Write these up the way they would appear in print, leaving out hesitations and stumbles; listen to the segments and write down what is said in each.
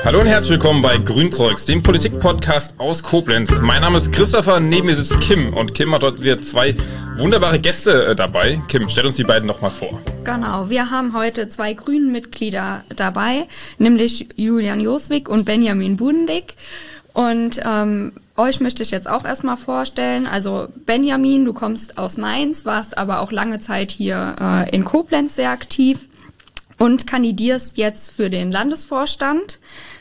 Hallo und herzlich willkommen bei Grünzeugs, dem Politik-Podcast aus Koblenz. Mein Name ist Christopher, neben mir sitzt Kim und Kim hat heute wieder zwei wunderbare Gäste dabei. Kim, stell uns die beiden nochmal vor. Genau, wir haben heute zwei Grünen-Mitglieder dabei, nämlich Julian Joswig und Benjamin Budendick. Und euch möchte ich jetzt auch erstmal vorstellen. Also Benjamin, du kommst aus Mainz, warst aber auch lange Zeit hier in Koblenz sehr aktiv und kandidierst jetzt für den Landesvorstand.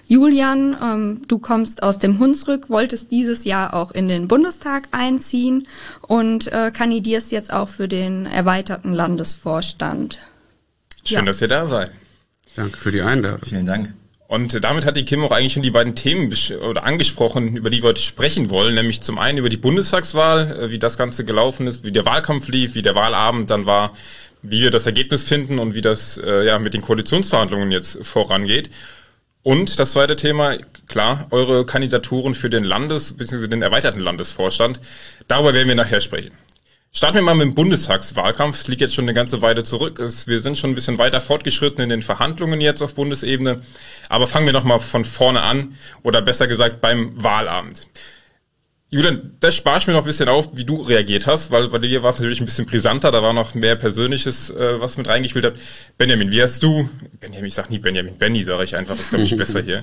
Julian, du kommst aus dem Hunsrück, wolltest dieses Jahr auch in den Bundestag einziehen und kandidierst jetzt auch für den erweiterten Landesvorstand. Schön, dass ihr da seid. Danke für die Einladung. Vielen Dank. Und damit hat die Kim auch eigentlich schon die beiden Themen angesprochen, über die wir heute sprechen wollen, nämlich zum einen über die Bundestagswahl, wie das Ganze gelaufen ist, wie der Wahlkampf lief, wie der Wahlabend dann war, wie wir das Ergebnis finden und wie das mit den Koalitionsverhandlungen jetzt vorangeht. Und das zweite Thema, klar, eure Kandidaturen für den bzw. den erweiterten Landesvorstand. Darüber werden wir nachher sprechen. Starten wir mal mit dem Bundestagswahlkampf. Es liegt jetzt schon eine ganze Weile zurück. Wir sind schon ein bisschen weiter fortgeschritten in den Verhandlungen jetzt auf Bundesebene. Aber fangen wir nochmal von vorne an, oder besser gesagt beim Wahlabend. Julian, das spare ich mir noch ein bisschen auf, wie du reagiert hast, weil bei dir war es natürlich ein bisschen brisanter, da war noch mehr Persönliches, was mit reingespielt hat. Benjamin, wie hast du, ich sag nie Benjamin, Benny sage ich einfach, das ist glaube ich besser hier.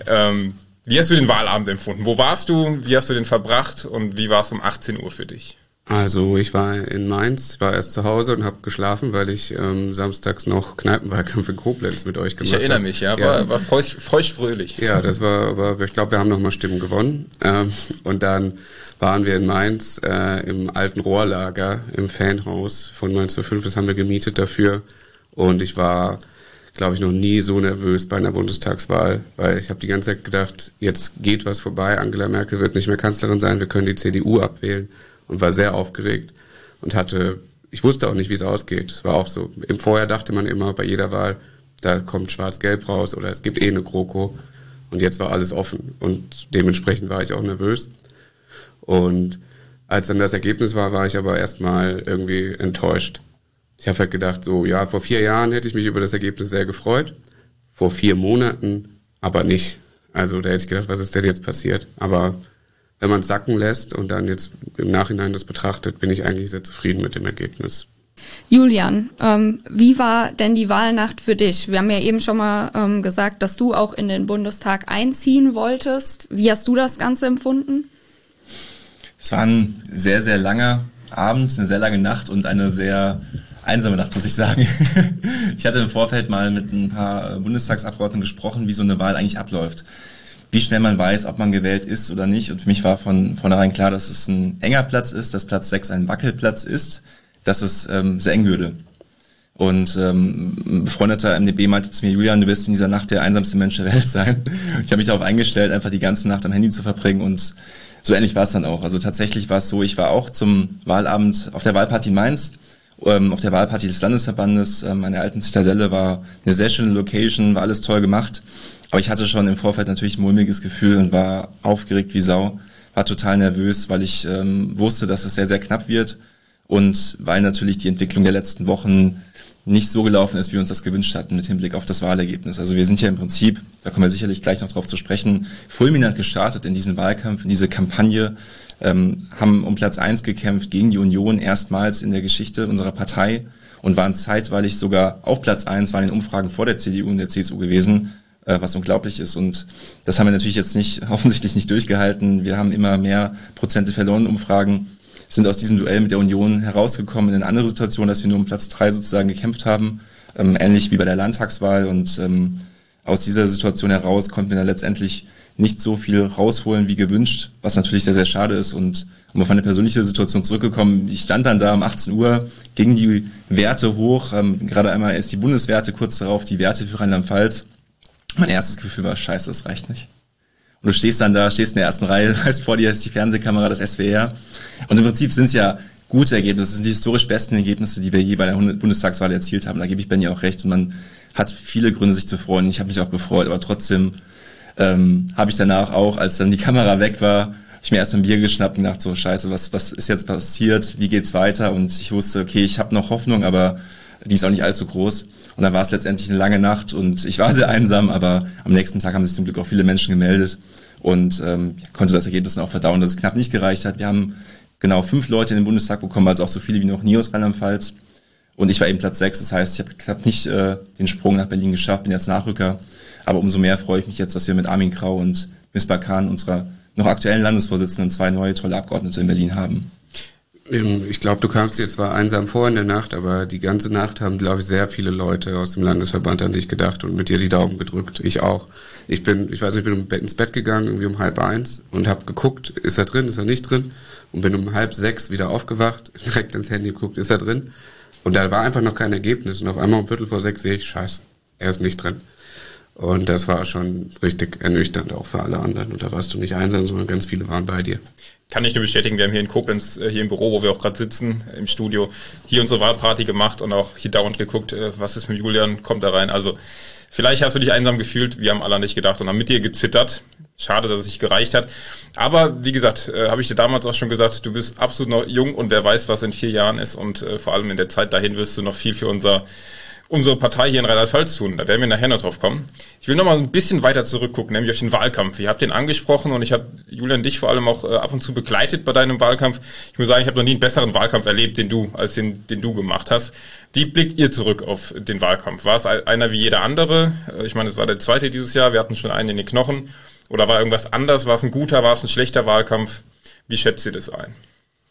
Wie hast du den Wahlabend empfunden? Wo warst du, wie hast du den verbracht und wie war es um 18 Uhr für dich? Also ich war in Mainz, war erst zu Hause und habe geschlafen, weil ich samstags noch Kneipenwahlkampf in Koblenz mit euch gemacht habe. Ich erinnere mich, war feuchtfröhlich. Ja, das war, aber ich glaube, wir haben nochmal Stimmen gewonnen. Und dann waren wir in Mainz im alten Rohrlager im Fanhaus von 1905, das haben wir gemietet dafür. Und ich war, glaube ich, noch nie so nervös bei einer Bundestagswahl, weil ich habe die ganze Zeit gedacht, jetzt geht was vorbei, Angela Merkel wird nicht mehr Kanzlerin sein, wir können die CDU abwählen. Und war sehr aufgeregt und ich wusste auch nicht, wie es ausgeht. Es war auch so, im Vorjahr dachte man immer bei jeder Wahl, da kommt Schwarz-Gelb raus oder es gibt eine GroKo. Und jetzt war alles offen und dementsprechend war ich auch nervös. Und als dann das Ergebnis war ich aber erstmal irgendwie enttäuscht. Ich habe halt gedacht, so ja, vor 4 Jahren hätte ich mich über das Ergebnis sehr gefreut, vor 4 Monaten aber nicht. Also da hätte ich gedacht, was ist denn jetzt passiert? Aber wenn man es sacken lässt und dann jetzt im Nachhinein das betrachtet, bin ich eigentlich sehr zufrieden mit dem Ergebnis. Julian, wie war denn die Wahlnacht für dich? Wir haben ja eben schon mal gesagt, dass du auch in den Bundestag einziehen wolltest. Wie hast du das Ganze empfunden? Es war ein sehr, sehr langer Abend, eine sehr lange Nacht und eine sehr einsame Nacht, muss ich sagen. Ich hatte im Vorfeld mal mit ein paar Bundestagsabgeordneten gesprochen, wie so eine Wahl eigentlich abläuft. Wie schnell man weiß, ob man gewählt ist oder nicht. Und für mich war von vornherein klar, dass es ein enger Platz ist, dass Platz 6 ein Wackelplatz ist, dass es sehr eng würde. Und ein befreundeter MdB meinte zu mir, Julian, du wirst in dieser Nacht der einsamste Mensch der Welt sein. Ich habe mich darauf eingestellt, einfach die ganze Nacht am Handy zu verbringen und so ähnlich war es dann auch. Also tatsächlich war es so, ich war auch zum Wahlabend auf der Wahlparty in Mainz, auf der Wahlparty des Landesverbandes an der alten Zitadelle, war eine sehr schöne Location, war alles toll gemacht. Aber ich hatte schon im Vorfeld natürlich ein mulmiges Gefühl und war aufgeregt wie Sau, war total nervös, weil ich wusste, dass es sehr, sehr knapp wird und weil natürlich die Entwicklung der letzten Wochen nicht so gelaufen ist, wie wir uns das gewünscht hatten mit Hinblick auf das Wahlergebnis. Also wir sind ja im Prinzip, da kommen wir sicherlich gleich noch drauf zu sprechen, fulminant gestartet in diesen Wahlkampf, in diese Kampagne, haben um Platz 1 gekämpft gegen die Union erstmals in der Geschichte unserer Partei und waren zeitweilig sogar auf Platz 1, waren in Umfragen vor der CDU und der CSU gewesen, was unglaublich ist. Und das haben wir natürlich jetzt offensichtlich nicht durchgehalten. Wir haben immer mehr Prozente verloren in Umfragen, sind aus diesem Duell mit der Union herausgekommen in eine andere Situation, dass wir nur um Platz 3 sozusagen gekämpft haben, ähnlich wie bei der Landtagswahl. Und aus dieser Situation heraus konnten wir dann letztendlich nicht so viel rausholen wie gewünscht, was natürlich sehr, sehr schade ist. Und um auf eine persönliche Situation zurückgekommen, ich stand dann da um 18 Uhr, gingen die Werte hoch, gerade einmal erst die Bundeswerte, kurz darauf die Werte für Rheinland-Pfalz. Mein erstes Gefühl war, scheiße, das reicht nicht. Und du stehst dann da, stehst in der ersten Reihe, weißt, vor dir ist die Fernsehkamera, das SWR. Und im Prinzip sind es ja gute Ergebnisse, das sind die historisch besten Ergebnisse, die wir je bei der Bundestagswahl erzielt haben. Da gebe ich Benni auch recht. Und man hat viele Gründe, sich zu freuen. Ich habe mich auch gefreut, aber trotzdem habe ich danach auch, als dann die Kamera weg war, habe ich mir erst ein Bier geschnappt und gedacht, so scheiße, was ist jetzt passiert, wie geht's weiter? Und ich wusste, okay, ich habe noch Hoffnung, aber Die ist auch nicht allzu groß. Und dann war es letztendlich eine lange Nacht und ich war sehr einsam, aber am nächsten Tag haben sich zum Glück auch viele Menschen gemeldet und konnte das Ergebnis dann auch verdauen, dass es knapp nicht gereicht hat. Wir haben genau 5 Leute in den Bundestag bekommen, also auch so viele wie noch nie aus Rheinland-Pfalz. Und ich war eben Platz 6, das heißt, ich habe knapp nicht den Sprung nach Berlin geschafft, bin jetzt Nachrücker. Aber umso mehr freue ich mich jetzt, dass wir mit Armin Krau und Misbah Khan, unserer noch aktuellen Landesvorsitzenden, 2 neue tolle Abgeordnete in Berlin haben. Ich glaube, du kamst dir zwar einsam vor in der Nacht, aber die ganze Nacht haben, glaube ich, sehr viele Leute aus dem Landesverband an dich gedacht und mit dir die Daumen gedrückt. Ich auch. Ich bin ins Bett gegangen, irgendwie um 12:30 und habe geguckt, ist er drin, ist er nicht drin? Und bin um 5:30 wieder aufgewacht, direkt ins Handy geguckt, ist er drin? Und da war einfach noch kein Ergebnis. Und auf einmal um 5:45 sehe ich, scheiße, er ist nicht drin. Und das war schon richtig ernüchternd auch für alle anderen. Und da warst du nicht einsam, sondern ganz viele waren bei dir. Kann ich nur bestätigen, wir haben hier in Koblenz, hier im Büro, wo wir auch gerade sitzen, im Studio, hier unsere Wahlparty gemacht und auch hier dauernd geguckt, was ist mit Julian, kommt da rein. Also vielleicht hast du dich einsam gefühlt, wir haben alle an dich gedacht und haben mit dir gezittert. Schade, dass es nicht gereicht hat. Aber wie gesagt, habe ich dir damals auch schon gesagt, du bist absolut noch jung und wer weiß, was in 4 Jahren ist. Und vor allem in der Zeit dahin wirst du noch viel für unsere Partei hier in Rheinland-Pfalz tun. Da werden wir nachher noch drauf kommen. Ich will noch mal ein bisschen weiter zurückgucken, nämlich auf den Wahlkampf. Ihr habt den angesprochen und ich habe, Julian, dich vor allem auch ab und zu begleitet bei deinem Wahlkampf. Ich muss sagen, ich habe noch nie einen besseren Wahlkampf erlebt, den du gemacht hast. Wie blickt ihr zurück auf den Wahlkampf? War es einer wie jeder andere? Ich meine, es war der zweite dieses Jahr, wir hatten schon einen in den Knochen. Oder war irgendwas anders? War es ein guter, war es ein schlechter Wahlkampf? Wie schätzt ihr das ein?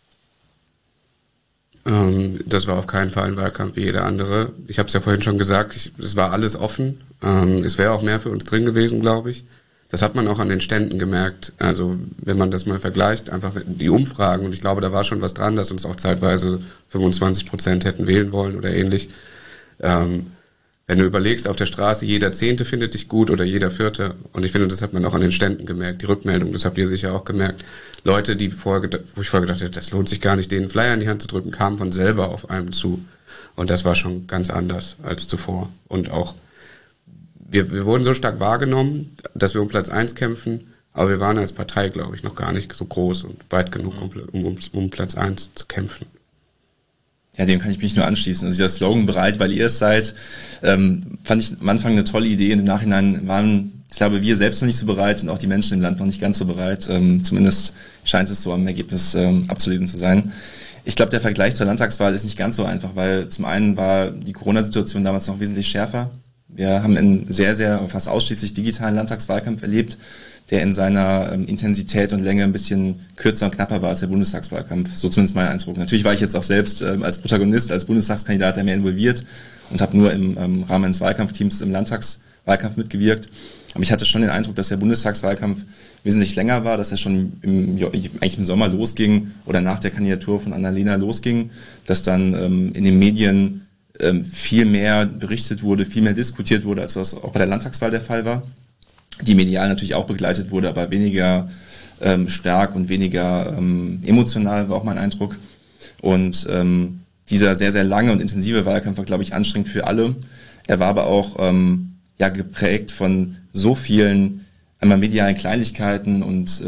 Das war auf keinen Fall ein Wahlkampf wie jeder andere. Ich habe es ja vorhin schon gesagt, es war alles offen. Es wäre auch mehr für uns drin gewesen, glaube ich. Das hat man auch an den Ständen gemerkt. Also wenn man das mal vergleicht, einfach die Umfragen, und ich glaube, da war schon was dran, dass uns auch zeitweise 25% hätten wählen wollen oder ähnlich. Wenn du überlegst, auf der Straße, jeder 10. findet dich gut oder jeder 4. Und ich finde, das hat man auch an den Ständen gemerkt, die Rückmeldung, das habt ihr sicher auch gemerkt. Leute, wo ich vorher gedacht habe, das lohnt sich gar nicht, denen einen Flyer in die Hand zu drücken, kamen von selber auf einem zu. Und das war schon ganz anders als zuvor. Und auch, wir wurden so stark wahrgenommen, dass wir um Platz 1 kämpfen, aber wir waren als Partei, glaube ich, noch gar nicht so groß und weit genug, um Platz 1 zu kämpfen. Ja, dem kann ich mich nur anschließen. Also dieser Slogan bereit, weil ihr es seid, fand ich am Anfang eine tolle Idee. Und im Nachhinein waren, ich glaube, wir selbst noch nicht so bereit und auch die Menschen im Land noch nicht ganz so bereit. Zumindest scheint es so am Ergebnis abzulesen zu sein. Ich glaube, der Vergleich zur Landtagswahl ist nicht ganz so einfach, weil zum einen war die Corona-Situation damals noch wesentlich schärfer. Wir haben einen sehr, sehr, fast ausschließlich digitalen Landtagswahlkampf erlebt, der in seiner Intensität und Länge ein bisschen kürzer und knapper war als der Bundestagswahlkampf. So zumindest mein Eindruck. Natürlich war ich jetzt auch selbst als Protagonist, als Bundestagskandidat mehr involviert und habe nur im Rahmen eines Wahlkampfteams im Landtagswahlkampf mitgewirkt. Aber ich hatte schon den Eindruck, dass der Bundestagswahlkampf wesentlich länger war, dass er schon eigentlich im Sommer losging oder nach der Kandidatur von Annalena losging, dass dann in den Medien viel mehr berichtet wurde, viel mehr diskutiert wurde, als das auch bei der Landtagswahl der Fall war. Die medial natürlich auch begleitet wurde, aber weniger stark und weniger emotional war auch mein Eindruck. Und dieser sehr, sehr lange und intensive Wahlkampf war, glaube ich, anstrengend für alle. Er war aber auch geprägt von so vielen einmal medialen Kleinigkeiten und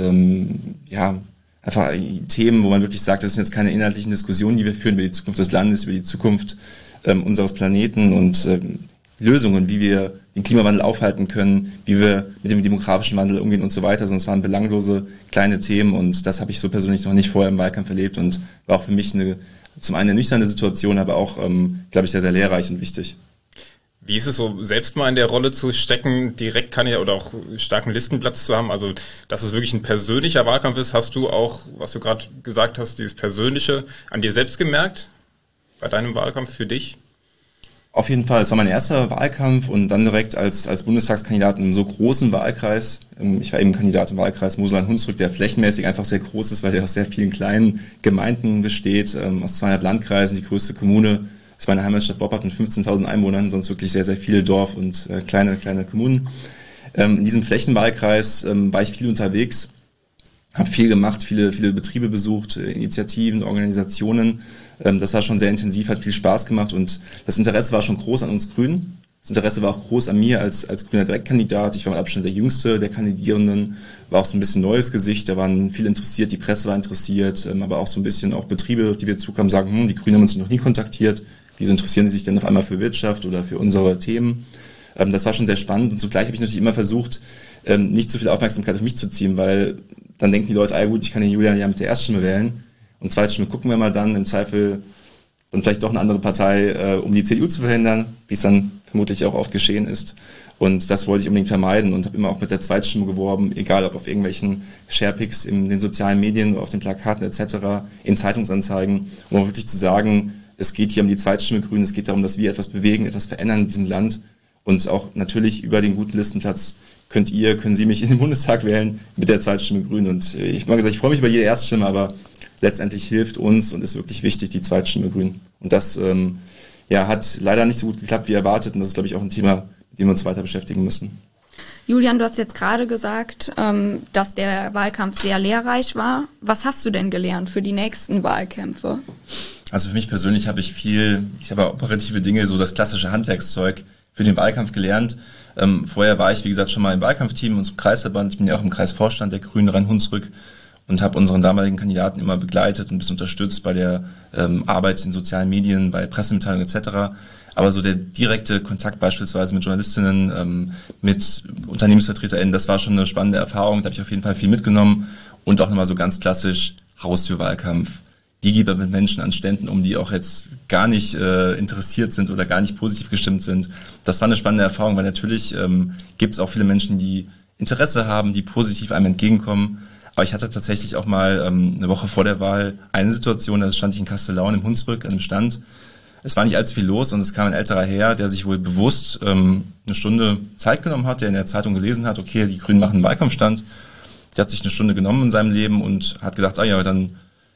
einfach Themen, wo man wirklich sagt, das sind jetzt keine inhaltlichen Diskussionen, die wir führen über die Zukunft des Landes, über die Zukunft unseres Planeten und Lösungen, wie wir den Klimawandel aufhalten können, wie wir mit dem demografischen Wandel umgehen und so weiter. Sondern es waren belanglose kleine Themen und das habe ich so persönlich noch nicht vorher im Wahlkampf erlebt und war auch für mich zum einen eine nüchterne Situation, aber auch, glaube ich, sehr, sehr lehrreich und wichtig. Wie ist es so, selbst mal in der Rolle zu stecken, direkt oder auch starken Listenplatz zu haben, also dass es wirklich ein persönlicher Wahlkampf ist, hast du auch, was du gerade gesagt hast, dieses Persönliche an dir selbst gemerkt, bei deinem Wahlkampf für dich? Auf jeden Fall, es war mein erster Wahlkampf und dann direkt als Bundestagskandidat in einem so großen Wahlkreis. Ich war eben Kandidat im Wahlkreis Mosel-Hunsrück, der flächenmäßig einfach sehr groß ist, weil der aus sehr vielen kleinen Gemeinden besteht, aus 200 Landkreisen. Die größte Kommune ist meine Heimatstadt Boppard mit 15.000 Einwohnern, sonst wirklich sehr, sehr viele Dorf- und kleine Kommunen. In diesem Flächenwahlkreis war ich viel unterwegs, habe viel gemacht, viele Betriebe besucht, Initiativen, Organisationen. Das war schon sehr intensiv, hat viel Spaß gemacht und das Interesse war schon groß an uns Grünen. Das Interesse war auch groß an mir als grüner Direktkandidat. Ich war mit Abstand der Jüngste der Kandidierenden, war auch so ein bisschen neues Gesicht, da waren viele interessiert, die Presse war interessiert, aber auch so ein bisschen auch Betriebe, die wir zukamen, sagen, die Grünen haben uns noch nie kontaktiert, wieso interessieren die sich denn auf einmal für Wirtschaft oder für unsere Themen. Das war schon sehr spannend und zugleich habe ich natürlich immer versucht, nicht zu viel Aufmerksamkeit auf mich zu ziehen, weil dann denken die Leute, gut, ich kann den Julian ja mit der Erststimme wählen und Zweitstimme gucken wir mal dann, im Zweifel und vielleicht doch eine andere Partei, um die CDU zu verhindern, wie es dann vermutlich auch oft geschehen ist. Und das wollte ich unbedingt vermeiden und habe immer auch mit der Zweitstimme geworben, egal ob auf irgendwelchen Sharepics in den sozialen Medien, auf den Plakaten etc., in Zeitungsanzeigen, um auch wirklich zu sagen, es geht hier um die Zweitstimme Grün, es geht darum, dass wir etwas bewegen, etwas verändern in diesem Land und auch natürlich über den guten Listenplatz können Sie mich in den Bundestag wählen mit der Zweitstimme Grün. Und ich habe gesagt, ich freue mich über jede Erststimme, aber letztendlich hilft uns und ist wirklich wichtig die Zweitstimme Grün. Und das hat leider nicht so gut geklappt wie erwartet und das ist, glaube ich, auch ein Thema, mit dem wir uns weiter beschäftigen müssen. Julian, du hast jetzt gerade gesagt, dass der Wahlkampf sehr lehrreich war. Was hast du denn gelernt für die nächsten Wahlkämpfe? Also für mich persönlich habe ich operative Dinge, so das klassische Handwerkszeug für den Wahlkampf gelernt. Vorher war ich, wie gesagt, schon mal im Wahlkampfteam in unserem Kreisverband. Ich bin ja auch im Kreisvorstand der Grünen Rhein-Hunsrück und habe unseren damaligen Kandidaten immer begleitet und ein bisschen unterstützt bei der Arbeit in sozialen Medien, bei Pressemitteilungen etc. Aber so der direkte Kontakt beispielsweise mit Journalistinnen, mit UnternehmensvertreterInnen, das war schon eine spannende Erfahrung. Da habe ich auf jeden Fall viel mitgenommen und auch nochmal so ganz klassisch Haustürwahlkampf. Wie geht man mit Menschen an Ständen um, die auch jetzt gar nicht interessiert sind oder gar nicht positiv gestimmt sind. Das war eine spannende Erfahrung, weil natürlich gibt es auch viele Menschen, die Interesse haben, die positiv einem entgegenkommen. Aber ich hatte tatsächlich auch mal eine Woche vor der Wahl eine Situation, da stand ich in Kastellaun im Hunsrück an einem Stand. Es war nicht allzu viel los und es kam ein älterer Herr, der sich wohl bewusst eine Stunde Zeit genommen hat, der in der Zeitung gelesen hat, okay, die Grünen machen einen Wahlkampfstand. Der hat sich eine Stunde genommen in seinem Leben und hat gedacht, dann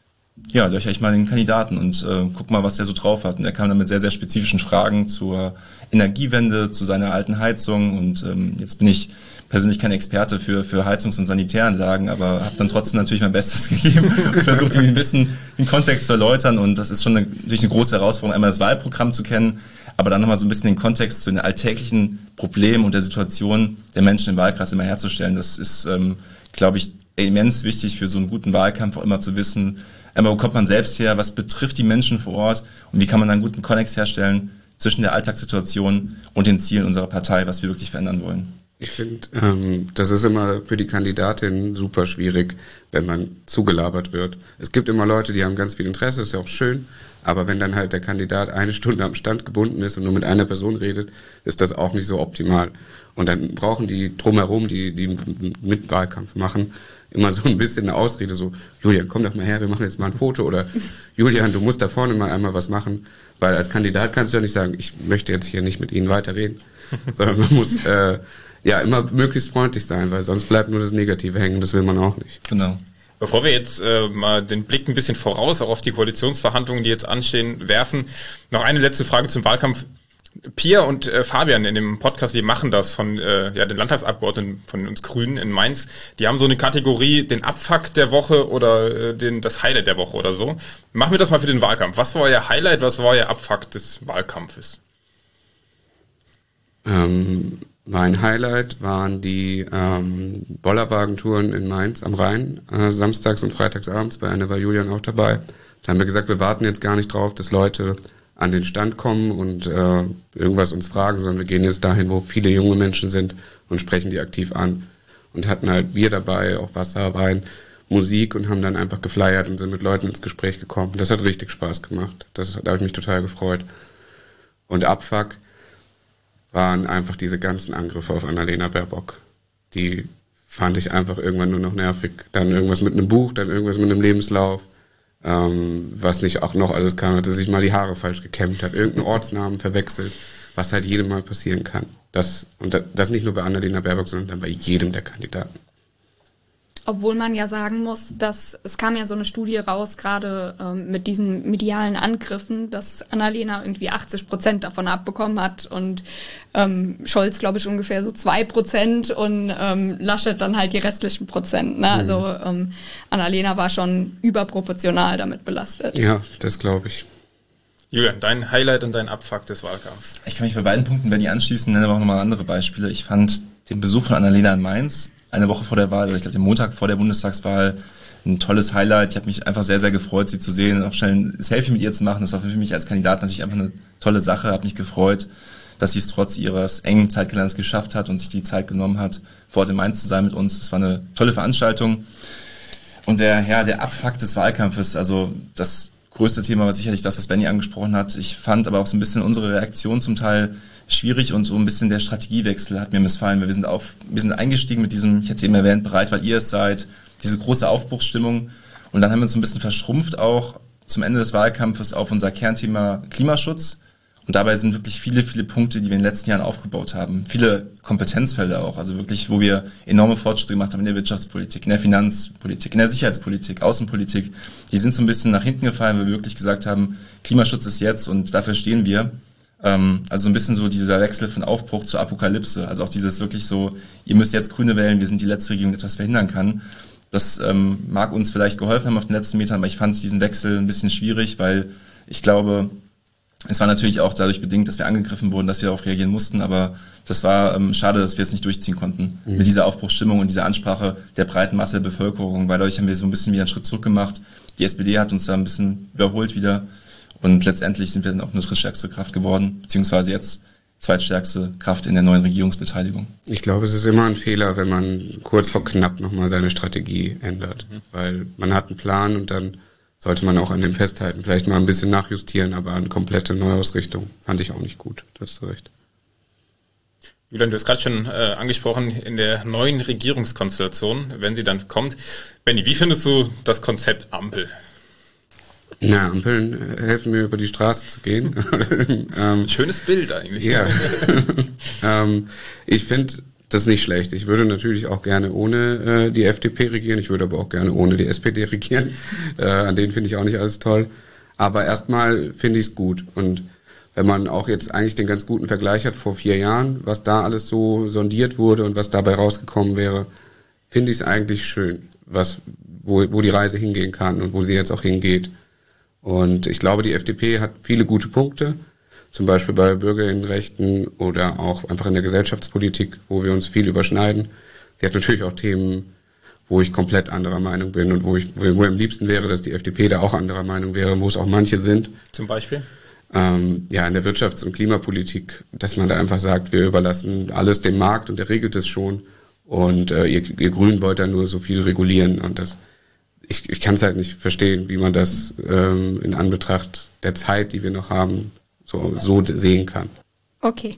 löcher ich mal den Kandidaten und guck mal, was der so drauf hat. Und er kam dann mit sehr, sehr spezifischen Fragen zur Energiewende, zu seiner alten Heizung. Und jetzt bin ich persönlich kein Experte für Heizungs- und Sanitäranlagen, aber habe dann trotzdem natürlich mein Bestes gegeben und versucht, ihm ein bisschen den Kontext zu erläutern. Und das ist schon natürlich eine große Herausforderung, einmal das Wahlprogramm zu kennen, aber dann nochmal so ein bisschen den Kontext zu den alltäglichen Problemen und der Situation der Menschen im Wahlkreis immer herzustellen. Das ist, glaube ich, immens wichtig für so einen guten Wahlkampf auch immer zu wissen, wo kommt man selbst her, was betrifft die Menschen vor Ort und wie kann man dann einen guten Konnex herstellen zwischen der Alltagssituation und den Zielen unserer Partei, was wir wirklich verändern wollen. Ich finde, das ist immer für die Kandidatin super schwierig, wenn man zugelabert wird. Es gibt immer Leute, die haben ganz viel Interesse, ist ja auch schön, aber wenn dann halt der Kandidat eine Stunde am Stand gebunden ist und nur mit einer Person redet, ist das auch nicht so optimal. Und dann brauchen die drumherum, die mit Wahlkampf machen, immer so ein bisschen eine Ausrede, so, Julian, komm doch mal her, wir machen jetzt mal ein Foto oder Julian, du musst da vorne mal einmal was machen, weil als Kandidat kannst du ja nicht sagen, ich möchte jetzt hier nicht mit Ihnen weiterreden, sondern man muss immer möglichst freundlich sein, weil sonst bleibt nur das Negative hängen, das will man auch nicht. Genau. Bevor wir jetzt mal den Blick ein bisschen voraus auch auf die Koalitionsverhandlungen, die jetzt anstehen, werfen, noch eine letzte Frage zum Wahlkampf. Pia und Fabian in dem Podcast, wir machen das von den Landtagsabgeordneten von uns Grünen in Mainz, die haben so eine Kategorie, den Abfuck der Woche oder das Highlight der Woche oder so. Machen wir das mal für den Wahlkampf. Was war euer Highlight, was war euer Abfuck des Wahlkampfes? Mein Highlight waren die Bollerwagentouren in Mainz am Rhein, samstags und freitags abends, bei einer war Julian auch dabei. Da haben wir gesagt, wir warten jetzt gar nicht drauf, dass Leute an den Stand kommen und irgendwas uns fragen, sondern wir gehen jetzt dahin, wo viele junge Menschen sind und sprechen die aktiv an. Und hatten halt Bier dabei, auch Wasser, Wein, Musik und haben dann einfach geflyert und sind mit Leuten ins Gespräch gekommen. Das hat richtig Spaß gemacht. Da habe ich mich total gefreut. Und Abfuck waren einfach diese ganzen Angriffe auf Annalena Baerbock. Die fand ich einfach irgendwann nur noch nervig. Dann irgendwas mit einem Buch, dann irgendwas mit einem Lebenslauf. Was nicht auch noch alles kam, dass sich mal die Haare falsch gekämmt hat, irgendeinen Ortsnamen verwechselt, was halt jedem mal passieren kann. Das nicht nur bei Annalena Baerbock, sondern dann bei jedem der Kandidaten. Obwohl man ja sagen muss, dass es kam ja so eine Studie raus, gerade mit diesen medialen Angriffen, dass Annalena irgendwie 80% davon abbekommen hat und Scholz, glaube ich, ungefähr so 2% und Laschet dann halt die restlichen Prozent. Ne? Also Annalena war schon überproportional damit belastet. Ja, das glaube ich. Julian, dein Highlight und dein Abfuck des Wahlkampfs. Ich kann mich bei beiden Punkten, wenn die anschließen, nenne aber auch nochmal andere Beispiele. Ich fand den Besuch von Annalena in Mainz eine Woche vor der Wahl, oder ich glaube den Montag vor der Bundestagswahl, ein tolles Highlight. Ich habe mich einfach sehr, sehr gefreut, sie zu sehen und auch schnell ein Selfie mit ihr zu machen. Das war für mich als Kandidat natürlich einfach eine tolle Sache. Habe mich gefreut, dass sie es trotz ihres engen Zeitkalenders geschafft hat und sich die Zeit genommen hat, vor Ort in Mainz zu sein mit uns. Das war eine tolle Veranstaltung. Und der Abfuck des Wahlkampfes, also das größte Thema war sicherlich das, was Benny angesprochen hat. Ich fand aber auch so ein bisschen unsere Reaktion zum Teil schwierig und so ein bisschen der Strategiewechsel hat mir missfallen. Wir sind eingestiegen mit diesem, ich hatte es eben erwähnt, bereit, weil ihr es seid, diese große Aufbruchsstimmung. Und dann haben wir uns so ein bisschen verschrumpft auch zum Ende des Wahlkampfes auf unser Kernthema Klimaschutz. Und dabei sind wirklich viele, viele Punkte, die wir in den letzten Jahren aufgebaut haben. Viele Kompetenzfelder auch, also wirklich, wo wir enorme Fortschritte gemacht haben in der Wirtschaftspolitik, in der Finanzpolitik, in der Sicherheitspolitik, Außenpolitik. Die sind so ein bisschen nach hinten gefallen, weil wir wirklich gesagt haben, Klimaschutz ist jetzt und dafür stehen wir. Also so ein bisschen so dieser Wechsel von Aufbruch zur Apokalypse. Also auch dieses wirklich so, ihr müsst jetzt Grüne wählen, wir sind die letzte Regierung, die etwas verhindern kann. Das mag uns vielleicht geholfen haben auf den letzten Metern, aber ich fand diesen Wechsel ein bisschen schwierig, weil ich glaube, es war natürlich auch dadurch bedingt, dass wir angegriffen wurden, dass wir darauf reagieren mussten, aber das war schade, dass wir es nicht durchziehen konnten mit dieser Aufbruchsstimmung und dieser Ansprache der breiten Masse der Bevölkerung, weil dadurch haben wir so ein bisschen wieder einen Schritt zurück gemacht. Die SPD hat uns da ein bisschen überholt wieder und letztendlich sind wir dann auch eine drittstärkste Kraft geworden, beziehungsweise jetzt zweitstärkste Kraft in der neuen Regierungsbeteiligung. Ich glaube, es ist immer ein Fehler, wenn man kurz vor knapp nochmal seine Strategie ändert, weil man hat einen Plan und dann sollte man auch an dem festhalten. Vielleicht mal ein bisschen nachjustieren, aber eine komplette Neuausrichtung fand ich auch nicht gut. Da hast du recht. Julian, du hast gerade schon angesprochen, in der neuen Regierungskonstellation, wenn sie dann kommt. Benni, wie findest du das Konzept Ampel? Na, Ampeln helfen mir, über die Straße zu gehen. Schönes Bild eigentlich. Ja. Ich finde das nicht schlecht. Ich würde natürlich auch gerne ohne die FDP regieren. Ich würde aber auch gerne ohne die SPD regieren. An denen finde ich auch nicht alles toll. Aber erstmal finde ich es gut. Und wenn man auch jetzt eigentlich den ganz guten Vergleich hat vor 4 Jahren, was da alles so sondiert wurde und was dabei rausgekommen wäre, finde ich es eigentlich schön, wo die Reise hingehen kann und wo sie jetzt auch hingeht. Und ich glaube, die FDP hat viele gute Punkte, zum Beispiel bei Bürgerinnenrechten oder auch einfach in der Gesellschaftspolitik, wo wir uns viel überschneiden. Sie hat natürlich auch Themen, wo ich komplett anderer Meinung bin und wo am liebsten wäre, dass die FDP da auch anderer Meinung wäre, wo es auch manche sind. Zum Beispiel? In der Wirtschafts- und Klimapolitik, dass man da einfach sagt, wir überlassen alles dem Markt und der regelt es schon und ihr Grünen wollt da nur so viel regulieren und ich kann es halt nicht verstehen, wie man das in Anbetracht der Zeit, die wir noch haben, so sehen kann. Okay,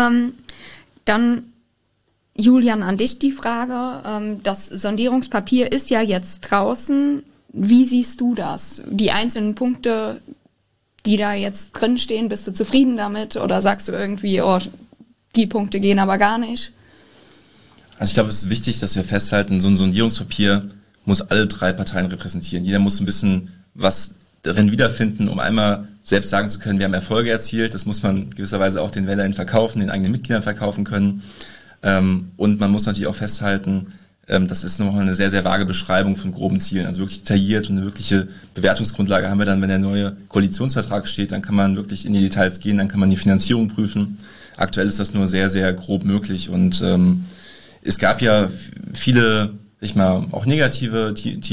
dann Julian, an dich die Frage. Das Sondierungspapier ist ja jetzt draußen. Wie siehst du das? Die einzelnen Punkte, die da jetzt drinstehen, bist du zufrieden damit oder sagst du irgendwie, oh, die Punkte gehen aber gar nicht? Also ich glaube, es ist wichtig, dass wir festhalten, so ein Sondierungspapier muss alle 3 Parteien repräsentieren. Jeder muss ein bisschen was darin wiederfinden, um einmal selbst sagen zu können, wir haben Erfolge erzielt. Das muss man gewisserweise auch den Wählern verkaufen, den eigenen Mitgliedern verkaufen können. Und man muss natürlich auch festhalten, das ist nochmal eine sehr, sehr vage Beschreibung von groben Zielen. Also wirklich detailliert und eine wirkliche Bewertungsgrundlage haben wir dann, wenn der neue Koalitionsvertrag steht. Dann kann man wirklich in die Details gehen, dann kann man die Finanzierung prüfen. Aktuell ist das nur sehr, sehr grob möglich. Und es gab ja viele, auch negative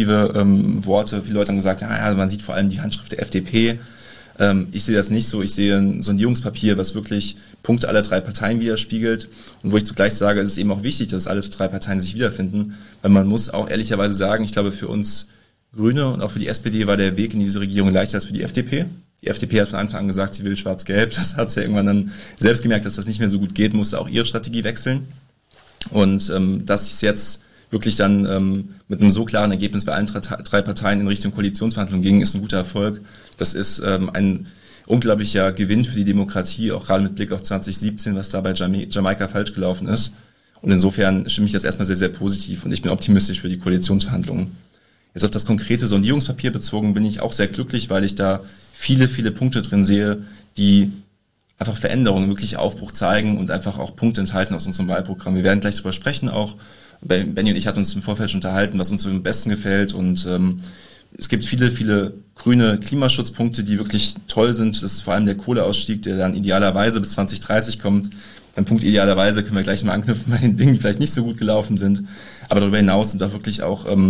Worte. Viele Leute haben gesagt, man sieht vor allem die Handschrift der FDP. Ich sehe das nicht so. Ich sehe ein Sondierungspapier, was wirklich Punkte aller 3 Parteien widerspiegelt und wo ich zugleich sage, es ist eben auch wichtig, dass alle 3 Parteien sich wiederfinden, weil man muss auch ehrlicherweise sagen, ich glaube, für uns Grüne und auch für die SPD war der Weg in diese Regierung leichter als für die FDP. Die FDP hat von Anfang an gesagt, sie will schwarz-gelb. Das hat sie ja irgendwann dann selbst gemerkt, dass das nicht mehr so gut geht, musste auch ihre Strategie wechseln. Und dass es jetzt wirklich dann mit einem so klaren Ergebnis bei allen 3 Parteien in Richtung Koalitionsverhandlungen ging, ist ein guter Erfolg. Das ist ein unglaublicher Gewinn für die Demokratie, auch gerade mit Blick auf 2017, was da bei Jamaika falsch gelaufen ist. Und insofern stimme ich das erstmal sehr, sehr positiv und ich bin optimistisch für die Koalitionsverhandlungen. Jetzt auf das konkrete Sondierungspapier bezogen bin ich auch sehr glücklich, weil ich da viele, viele Punkte drin sehe, die einfach Veränderungen, wirklich Aufbruch zeigen und einfach auch Punkte enthalten aus unserem Wahlprogramm. Wir werden gleich darüber sprechen auch. Benni und ich hatten uns im Vorfeld schon unterhalten, was uns so am besten gefällt und es gibt viele, viele grüne Klimaschutzpunkte, die wirklich toll sind. Das ist vor allem der Kohleausstieg, der dann idealerweise bis 2030 kommt. Beim Punkt idealerweise können wir gleich mal anknüpfen bei den Dingen, die vielleicht nicht so gut gelaufen sind. Aber darüber hinaus sind auch wirklich auch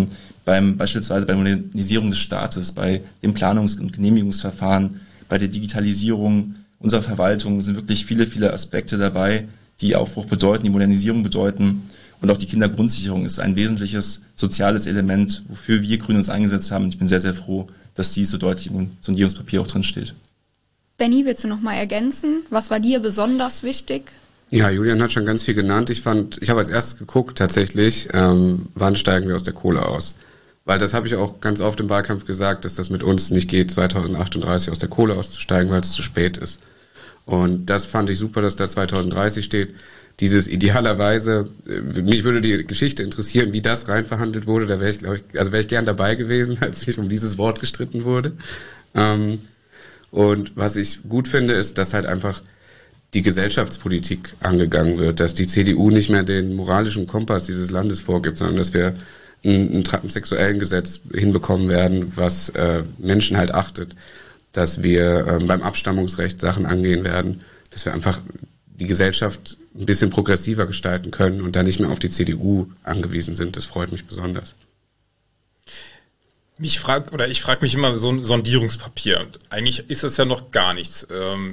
beispielsweise bei der Modernisierung des Staates, bei dem Planungs- und Genehmigungsverfahren, bei der Digitalisierung unserer Verwaltung sind wirklich viele, viele Aspekte dabei, die Aufbruch bedeuten, die Modernisierung bedeuten. Und auch die Kindergrundsicherung ist ein wesentliches soziales Element, wofür wir Grüne uns eingesetzt haben. Und ich bin sehr, sehr froh, dass dies so deutlich im Sondierungspapier auch drin steht. Benni, willst du noch mal ergänzen? Was war dir besonders wichtig? Ja, Julian hat schon ganz viel genannt. Ich habe als erstes geguckt tatsächlich, wann steigen wir aus der Kohle aus? Weil das habe ich auch ganz oft im Wahlkampf gesagt, dass das mit uns nicht geht, 2038 aus der Kohle auszusteigen, weil es zu spät ist. Und das fand ich super, dass da 2030 steht. Dieses idealerweise, mich würde die Geschichte interessieren, wie das rein verhandelt wurde. Da wäre ich, glaube ich, wäre ich gern dabei gewesen, als sich um dieses Wort gestritten wurde. Und was ich gut finde, ist, dass halt einfach die Gesellschaftspolitik angegangen wird, dass die CDU nicht mehr den moralischen Kompass dieses Landes vorgibt, sondern dass wir ein transsexuellen Gesetz hinbekommen werden, was Menschen halt achtet, dass wir beim Abstammungsrecht Sachen angehen werden, dass wir einfach die Gesellschaft ein bisschen progressiver gestalten können und da nicht mehr auf die CDU angewiesen sind. Das freut mich besonders. Ich frage mich immer, so ein Sondierungspapier. Eigentlich ist das ja noch gar nichts.